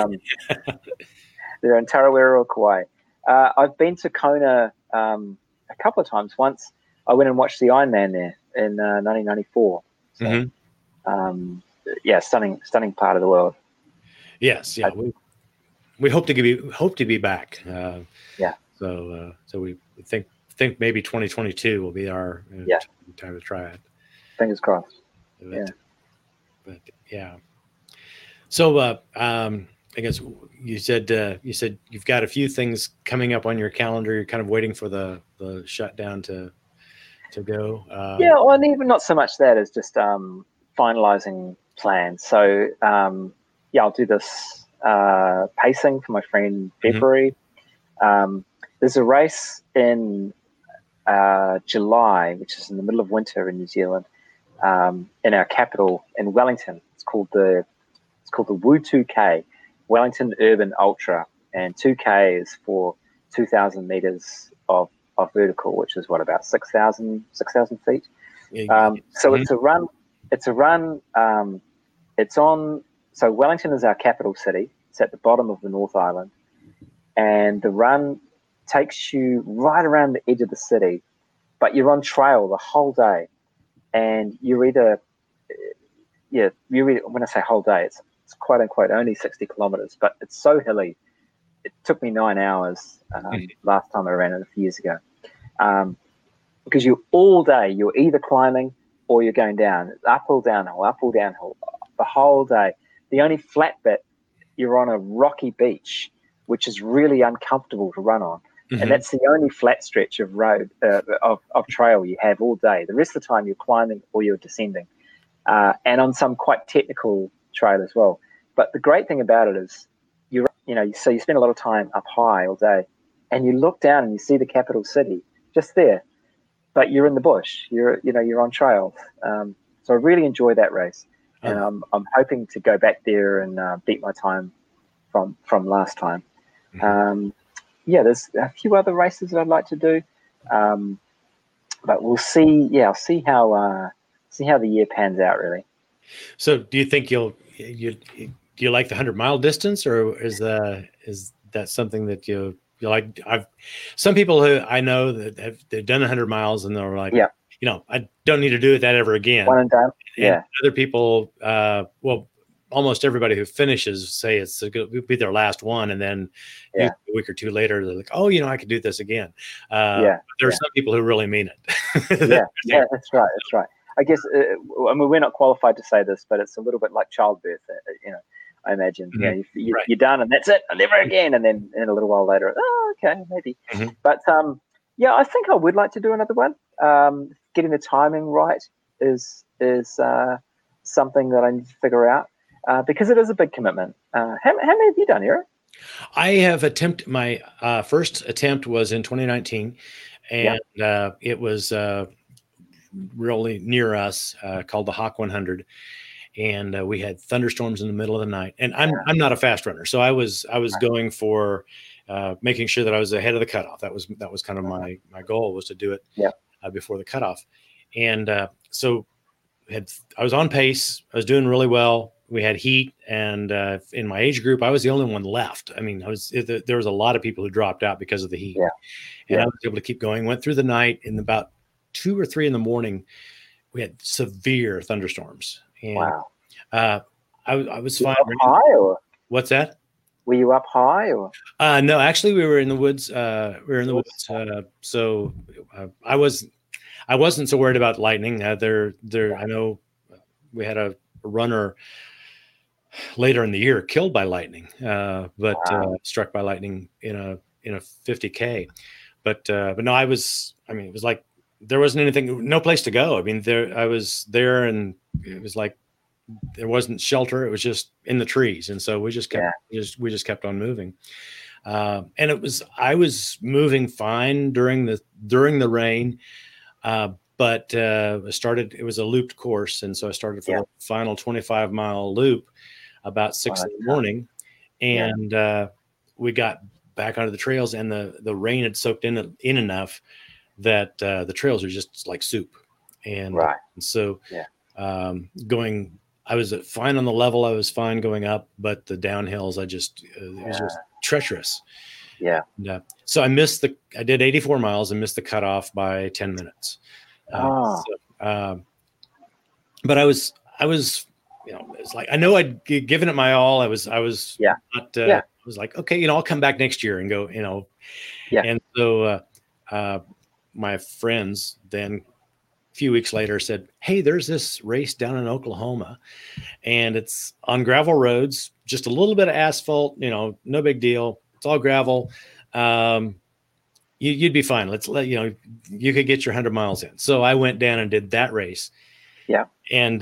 They're in Tarawera or Kauai. I've been to Kona a a couple of times. Once I went and watched the Ironman there in 1994. So, stunning part of the world. Yes, yeah, we hope to be back. Yeah. So we think maybe 2022 will be our time to try it. Fingers crossed. But yeah. So I guess you said you've got a few things coming up on your calendar. You're kind of waiting for the shutdown to go. And even not so much that as just finalizing plans. So I'll do this pacing for my friend in February. There's a race in July, which is in the middle of winter in New Zealand, in our capital in Wellington. It's called the Wu 2K, Wellington Urban Ultra, and 2K is for 2,000 meters of vertical, which is about 6,000 feet. So it's a run. So Wellington is our capital city. It's at the bottom of the North Island, and the run takes you right around the edge of the city, but you're on trail the whole day, and you're either when I say whole day, it's quote unquote only 60 kilometers, but it's so hilly. It took me 9 hours last time I ran it a few years ago, because all day you're either climbing or you're going down, uphill, downhill, the whole day. The only flat bit, you're on a rocky beach, which is really uncomfortable to run on. And that's the only flat stretch of road of trail you have all day. The rest of the time you're climbing or you're descending, and on some quite technical trail as well. But the great thing about it is so you spend a lot of time up high all day, and you look down and you see the capital city just there, but you're in the bush. You're on trail. So I really enjoy that race, and I'm hoping to go back there and beat my time from last time. There's a few other races that I'd like to do, but we'll see. Yeah, I'll see how the year pans out, really. So, do you think do you like the 100-mile distance, or is that something that you like? Some people who I know that they've done 100 miles and they're like, I don't need to do that ever again. One and done. And other people, almost everybody who finishes say it's going to be their last one, and then a week or two later they're like, I could do this again. There are some people who really mean it. That's right. I guess we're not qualified to say this, but it's a little bit like childbirth. I imagine you're done and that's it, and never again. And then in a little while later, okay, maybe. But I think I would like to do another one. Getting the timing right is something that I need to figure out. Because it is a big commitment. How many have you done, Eric? I have attempted. My first attempt was in 2019, and it was really near us, called the Hawk 100, and we had thunderstorms in the middle of the night. And I'm not a fast runner, so I was going for making sure that I was ahead of the cutoff. That was kind of my goal, was to do it before the cutoff. And so I was on pace. I was doing really well. We had heat, and in my age group, I was the only one left. I mean, there was a lot of people who dropped out because of the heat, and I was able to keep going. Went through the night, and about 2 or 3 in the morning, we had severe thunderstorms. And, I was fine. Up high, or? What's that? Were you up high, or? No, actually, we were in the woods. So I wasn't so worried about lightning. I know we had a runner later in the year killed by lightning, struck by lightning in a 50K. But no, it was like there wasn't anything, no place to go. I mean, I was there, and it was like there wasn't shelter. It was just in the trees, and so we just kept on moving. And I was moving fine during the rain, but it was a looped course, and so I started for the final 25-mile loop about 6 in the morning, and we got back onto the trails, and the rain had soaked in enough that the trails are just like soup, and so I was fine on the level. I was fine going up, but the downhills, it was just treacherous. Yeah. So I did 84 miles and missed the cutoff by 10 minutes. But I was, it's like, I know I'd given it my all. I was not, I was like, okay, I'll come back next year and go, And so my friends then a few weeks later said, hey, there's this race down in Oklahoma and it's on gravel roads, just a little bit of asphalt, no big deal. It's all gravel. You'd be fine. You could get your 100 miles in. So I went down and did that race. Yeah. And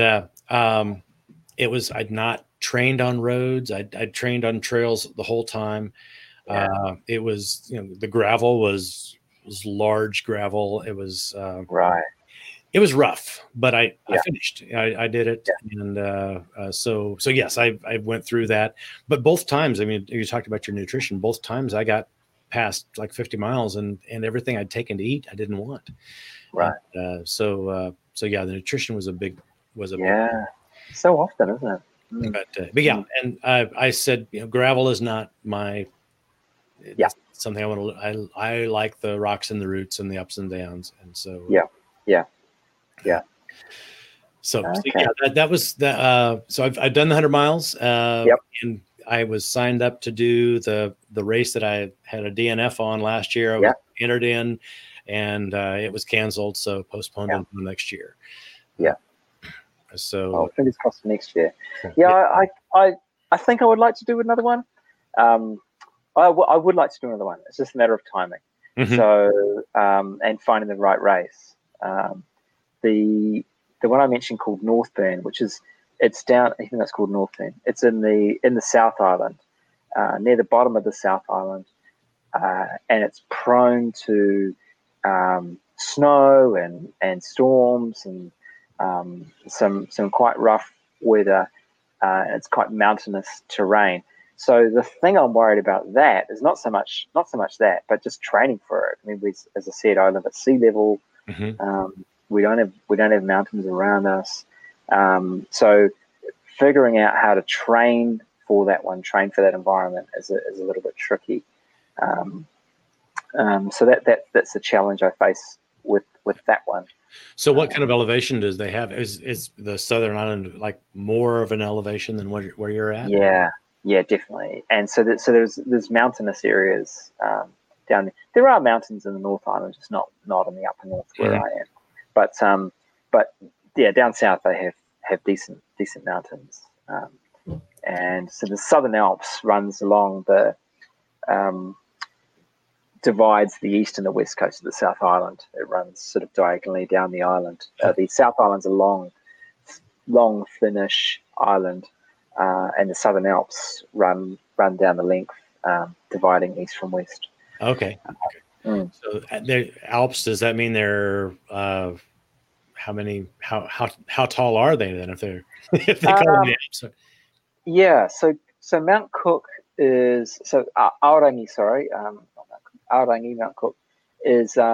I'd not trained on roads. I'd trained on trails the whole time. Yeah. It was, the gravel was large gravel. It was, right. It was rough, but I finished. I did it. Yeah. And so yes, I went through that. But both times, I mean, you talked about your nutrition. Both times I got past like 50 miles and everything I'd taken to eat, I didn't want. Right. So yeah, the nutrition was a big big so often, isn't it? Mm. But yeah, and I said, gravel is not my, something I want to, I like the rocks and the roots and the ups and downs. And so, yeah. So that was the, so I've done the 100 miles, and I was signed up to do the race that I had a DNF on last year. I was entered in, and it was canceled, so postponed until next year. Yeah. So fingers crossed for next year. Yeah, I think I would like to do another one. I would like to do another one. It's just a matter of timing. Mm-hmm. So and finding the right race. The one I mentioned called Northburn, it's down. I think that's called Northburn. It's in the South Island, near the bottom of the South Island, and it's prone to snow and storms and some quite rough weather. It's quite mountainous terrain. So the thing I'm worried about that is not so much that, but just training for it. I mean, as I said, I live at sea level. Mm-hmm. We don't have mountains around us. So figuring out how to train for that environment is a little bit tricky. So that's the challenge I face with that one. So what kind of elevation does they have? Is the Southern Island like more of an elevation than where you're at? Yeah, definitely. And so there's mountainous areas down there. There are mountains in the North Island, just not in the upper north where I am. But yeah, down south they have decent mountains. And so the Southern Alps runs along the divides the east and the west coast of the South Island. It runs sort of diagonally down the island. The South Island's a long, thinnish island, and the Southern Alps run down the length, dividing east from west. Okay. So the Alps, does that mean they're how tall are they then if they call them the Alps? Yeah. So Mount Cook is Aorangi. Sorry, Aorangi Mount Cook is it's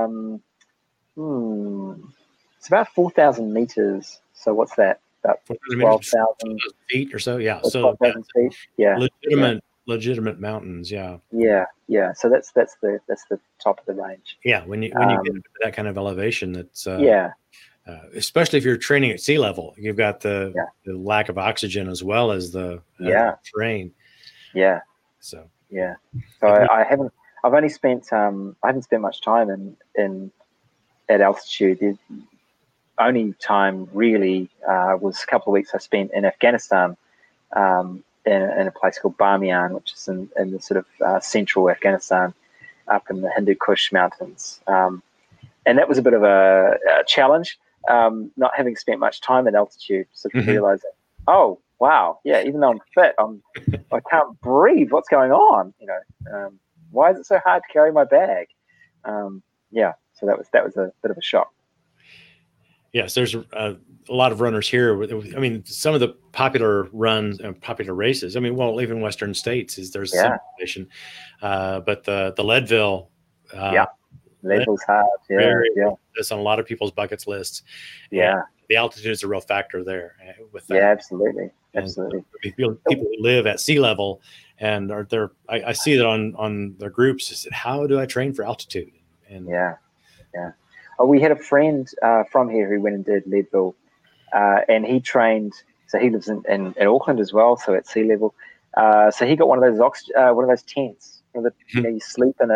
about 4,000 meters. So what's that? About 12,000 feet or so. Yeah. So 12,000 feet. Yeah. Legitimate mountains. Yeah. Yeah. So that's the top of the range. Yeah. When you get into that kind of elevation, that's especially if you're training at sea level, you've got the lack of oxygen as well as the terrain. Yeah. So I haven't spent much time at altitude. The only time really was a couple of weeks I spent in Afghanistan, in a place called Bamiyan, which is in the sort of central Afghanistan, up in the Hindu Kush mountains. And that was a bit of a challenge, not having spent much time at altitude, sort of realizing, oh, wow, yeah, even though I'm fit, I can't breathe. What's going on? Why is it so hard to carry my bag? So that was a bit of a shock. Yes, there's a lot of runners here. I mean, some of the popular runs and popular races. I mean, well, even Western states there's some elevation, but the Leadville. Leadville's hard. It's on a lot of people's buckets lists. Yeah, the altitude is a real factor there with that. Yeah, absolutely. People who live at sea level and are there? I see that on their groups. Is it, how do I train for altitude? And yeah. Oh, we had a friend from here who went and did Leadville, and he trained. So he lives in Auckland as well, so at sea level. So he got one of those tents. You sleep in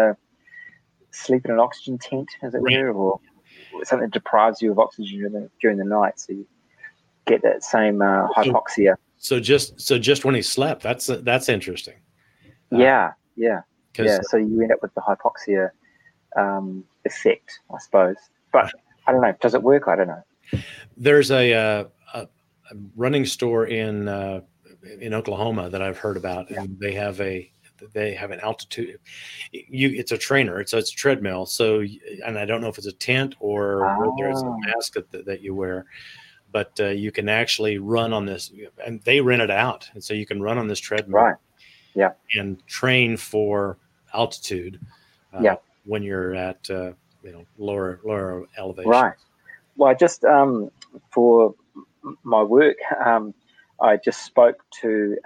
an oxygen tent, as it were, or something that deprives you of oxygen during the night, so you get that same hypoxia. So just when he slept, that's interesting. Yeah. So you end up with the hypoxia effect, I suppose. But I don't know. Does it work? I don't know. There's a running store in Oklahoma that I've heard about, and they have an altitude. It's a trainer. It's a treadmill. So, and I don't know if it's a tent or whether it's a mask that you wear, but you can actually run on this, and they rent it out, and so you can run on this treadmill, right? Yeah, and train for altitude. When you're at lower elevation. Right. Well, I just for my work, I just spoke to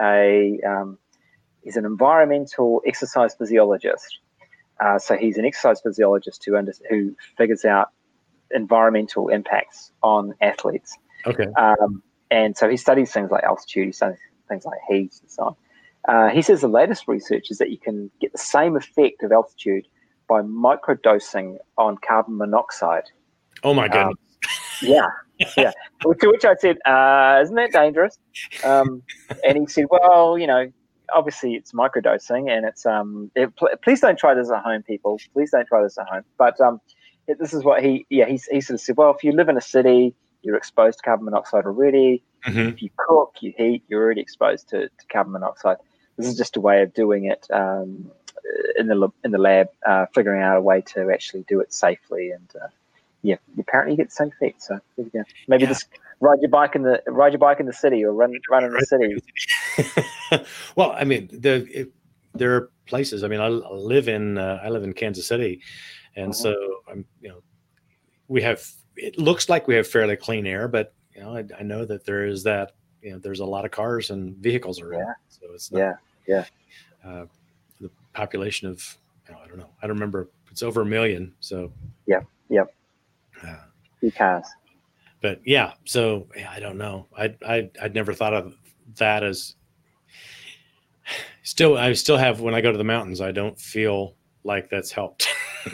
he's an environmental exercise physiologist. So he's an exercise physiologist who figures out environmental impacts on athletes. Okay. And so he studies things like altitude, he studies things like heat and so on. He says the latest research is that you can get the same effect of altitude by microdosing on carbon monoxide. Oh my goodness. Yeah. To which I said, isn't that dangerous? And he said, well, obviously it's microdosing, and it's please don't try this at home, people. Please don't try this at home. But this is what he sort of said. Well, if you live in a city, you're exposed to carbon monoxide already. Mm-hmm. If you cook, you heat, you're already exposed to carbon monoxide. This is just a way of doing it in the lab, figuring out a way to actually do it safely, and apparently you get the same effect. So there you go. Maybe just ride your bike in the city, or run in the city. Well, I mean, there are places. I mean, I live in Kansas City, and so we have. It looks like we have fairly clean air, but I know that there is that. There's a lot of cars and vehicles around. Yeah. So it's not, the population of I don't know. I don't remember. It's over 1 million. So yep. Few cars. But so I don't know. I'd never thought of that as. I still have, when I go to the mountains, I don't feel like that's helped.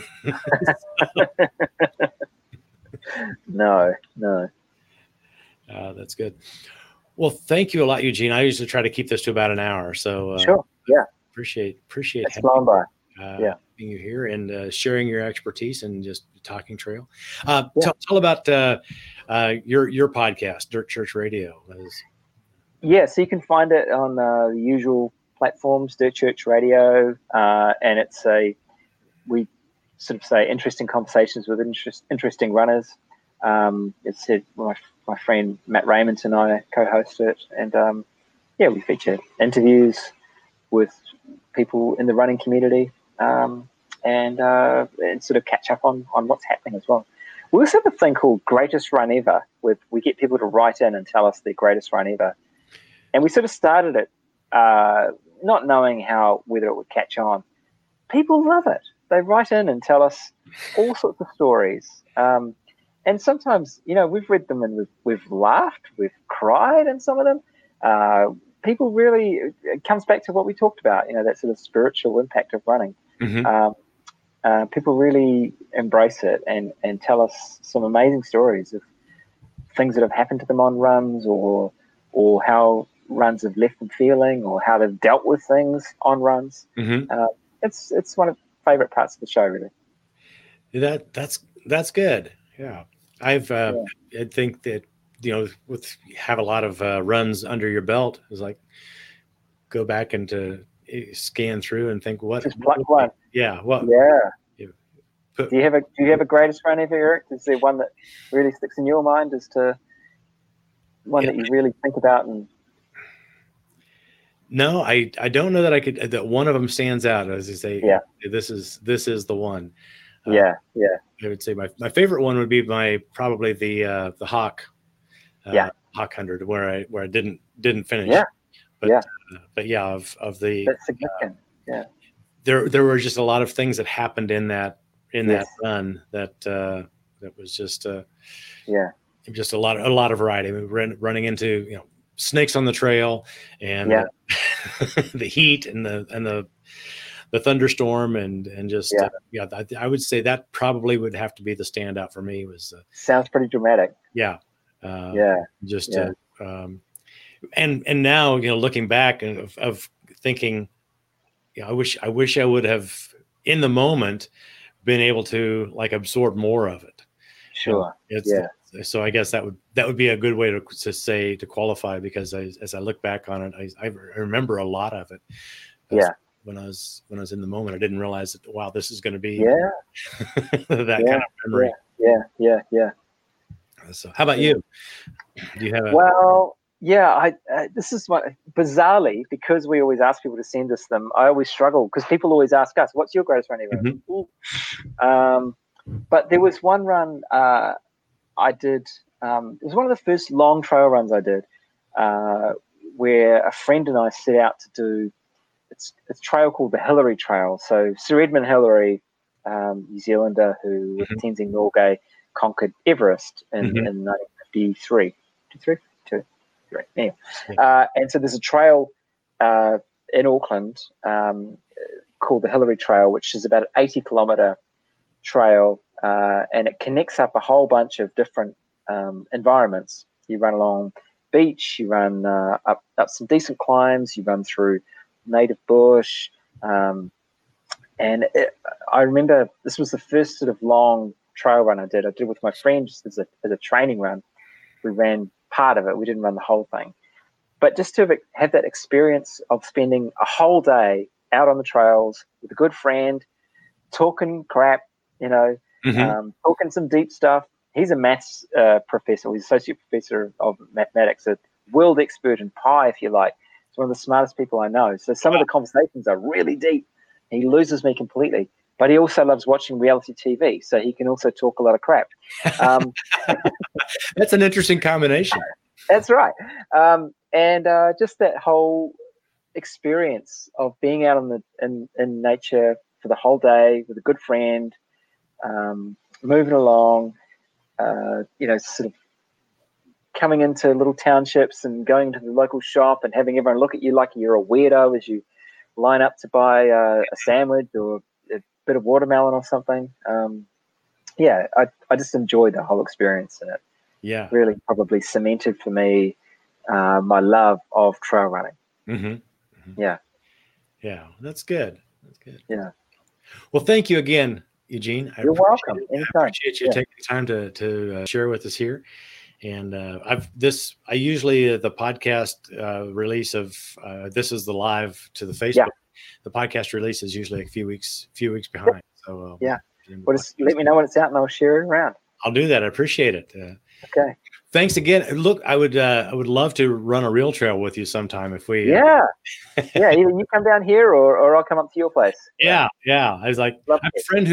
No. That's good. Well, thank you a lot, Eugene. I usually try to keep this to about an hour. So sure. Yeah. Appreciate it's flown by. Being you here and sharing your expertise and just talking trail. Tell about your podcast, Dirt Church Radio. So you can find it on the usual platforms, Dirt Church Radio, and we sort of say interesting conversations with interesting runners. It's my friend Matt Raymond and I co-host it, and we feature interviews with people in the running community, and sort of catch up on what's happening as well. We also have a thing called Greatest Run Ever, where we get people to write in and tell us their greatest run ever. And we sort of started it not knowing whether it would catch on. People love it. They write in and tell us all sorts of stories. And sometimes, we've read them and we've laughed, we've cried in some of them. People really, it comes back to what we talked about, that sort of spiritual impact of running. Mm-hmm. People really embrace it and tell us some amazing stories of things that have happened to them on runs, or how runs have left them feeling, or how they've dealt with things on runs. Mm-hmm. It's one of the favorite parts of the show, really. That's good. Yeah. I think that, have a lot of runs under your belt, is like go back and to scan through and think just pluck one. Yeah. Well, do you have a greatest run ever, Eric? Is there one that really sticks in your mind as to one that you really think about? And no, I don't know that I could. That one of them stands out, as you say. Yeah, this is the one. I would say my favorite one would be probably the Hawk, Hawk 100, where I didn't finish. Yeah. but yeah, of the That's significant. there were just a lot of things that happened in that Yes. run that was just Yeah. just a lot of variety. We were running into snakes on the trail, and the heat and the thunderstorm and just I would say that probably would have to be the standout for me. Was sounds pretty dramatic. And now looking back and of thinking, I wish I would have in the moment been able to like absorb more of it. Sure. So I guess that would be a good way to say, to qualify, because as I look back on it, I remember a lot of it. When I was in the moment, I didn't realize that, wow, this is going to be that kind of memory. Yeah. So how about you? Do you have Well, yeah, this is bizarrely, because we always ask people to send us them, I always struggle, because people always ask us, what's your greatest run ever? Mm-hmm. But there was one run I did, it was one of the first long trail runs I did, where a friend and I set out to do, it's a trail called the Hillary Trail. So Sir Edmund Hillary, New Zealander, who with Tenzing Norgay conquered Everest in 1953. Anyway. And so there's a trail in Auckland called the Hillary Trail, which is about an 80-kilometer trail, and it connects up a whole bunch of different environments. You run along beach, you run up some decent climbs, you run through native bush, and I remember this was the first sort of long trail run I did with my friend, just as a training run. We ran part of it, we didn't run the whole thing, but just to have that experience of spending a whole day out on the trails with a good friend, talking crap, talking some deep stuff. He's a maths professor, he's associate professor of mathematics, a world expert in pi, if you like. He's one of the smartest people I know. So some of the conversations are really deep. He loses me completely, but he also loves watching reality TV, so he can also talk a lot of crap. That's an interesting combination. That's right. And just that whole experience of being out in nature for the whole day with a good friend, moving along, sort of coming into little townships and going to the local shop and having everyone look at you like you're a weirdo as you line up to buy a sandwich or a bit of watermelon or something. I just enjoyed the whole experience, and it really probably cemented for me my love of trail running. Yeah, that's good. Yeah. Well, thank you again, Eugene. You're welcome. I appreciate you taking the time to share with us here. And I usually the podcast release of this is the live to the Facebook. Yeah. The podcast release is usually a few weeks behind. So well, just let me know when it's out, and I'll share it around. I'll do that. I appreciate it. Okay. Thanks again. Look, I would love to run a real trail with you sometime if we. Either you come down here or I'll come up to your place. Yeah. I was like, I have a friend who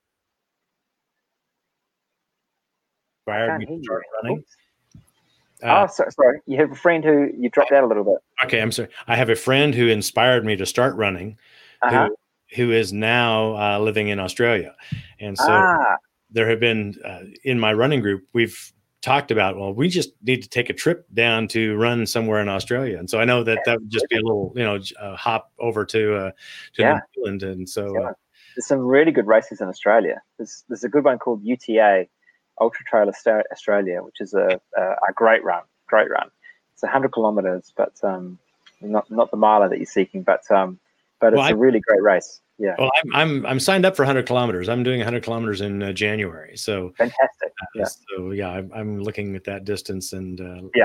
inspired me to start running. Sorry. You have a friend who you dropped out a little bit. Okay, I'm sorry. I have a friend who inspired me to start running, who is now living in Australia. And so there have been, in my running group, we've talked about, well, we just need to take a trip down to run somewhere in Australia. And so I know that would just be a little, hop over to New Zealand. And so there's some really good races in Australia. There's a good one called UTA, Ultra Trail Australia, which is a great run. It's 100 kilometers, but not the miler that you're seeking, but it's a really great race. Yeah. Well, I'm signed up for 100 kilometers. I'm doing 100 kilometers in January. So fantastic. I'm looking at that distance, and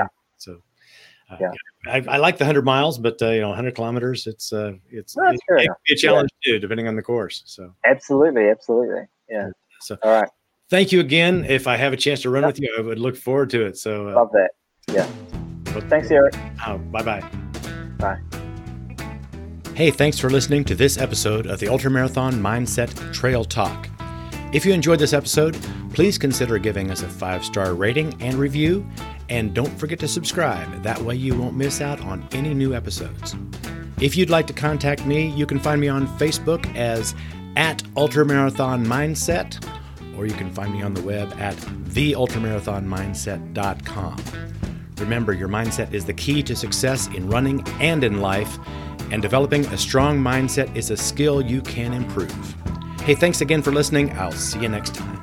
I like the 100 miles, but 100 kilometers, it's a challenge too, depending on the course. So absolutely. Yeah. So all right. Thank you again. If I have a chance to run with you, I would look forward to it. So love that. Yeah. Well, thanks, Eric. Bye-bye. Bye. Hey, thanks for listening to this episode of the Ultramarathon Mindset Trail Talk. If you enjoyed this episode, please consider giving us a 5-star rating and review, And don't forget to subscribe. That way you won't miss out on any new episodes. If you'd like to contact me, you can find me on Facebook as @Ultramarathon Mindset, or you can find me on the web at theultramarathonmindset.com. Remember, your mindset is the key to success in running and in life, and developing a strong mindset is a skill you can improve. Hey, thanks again for listening. I'll see you next time.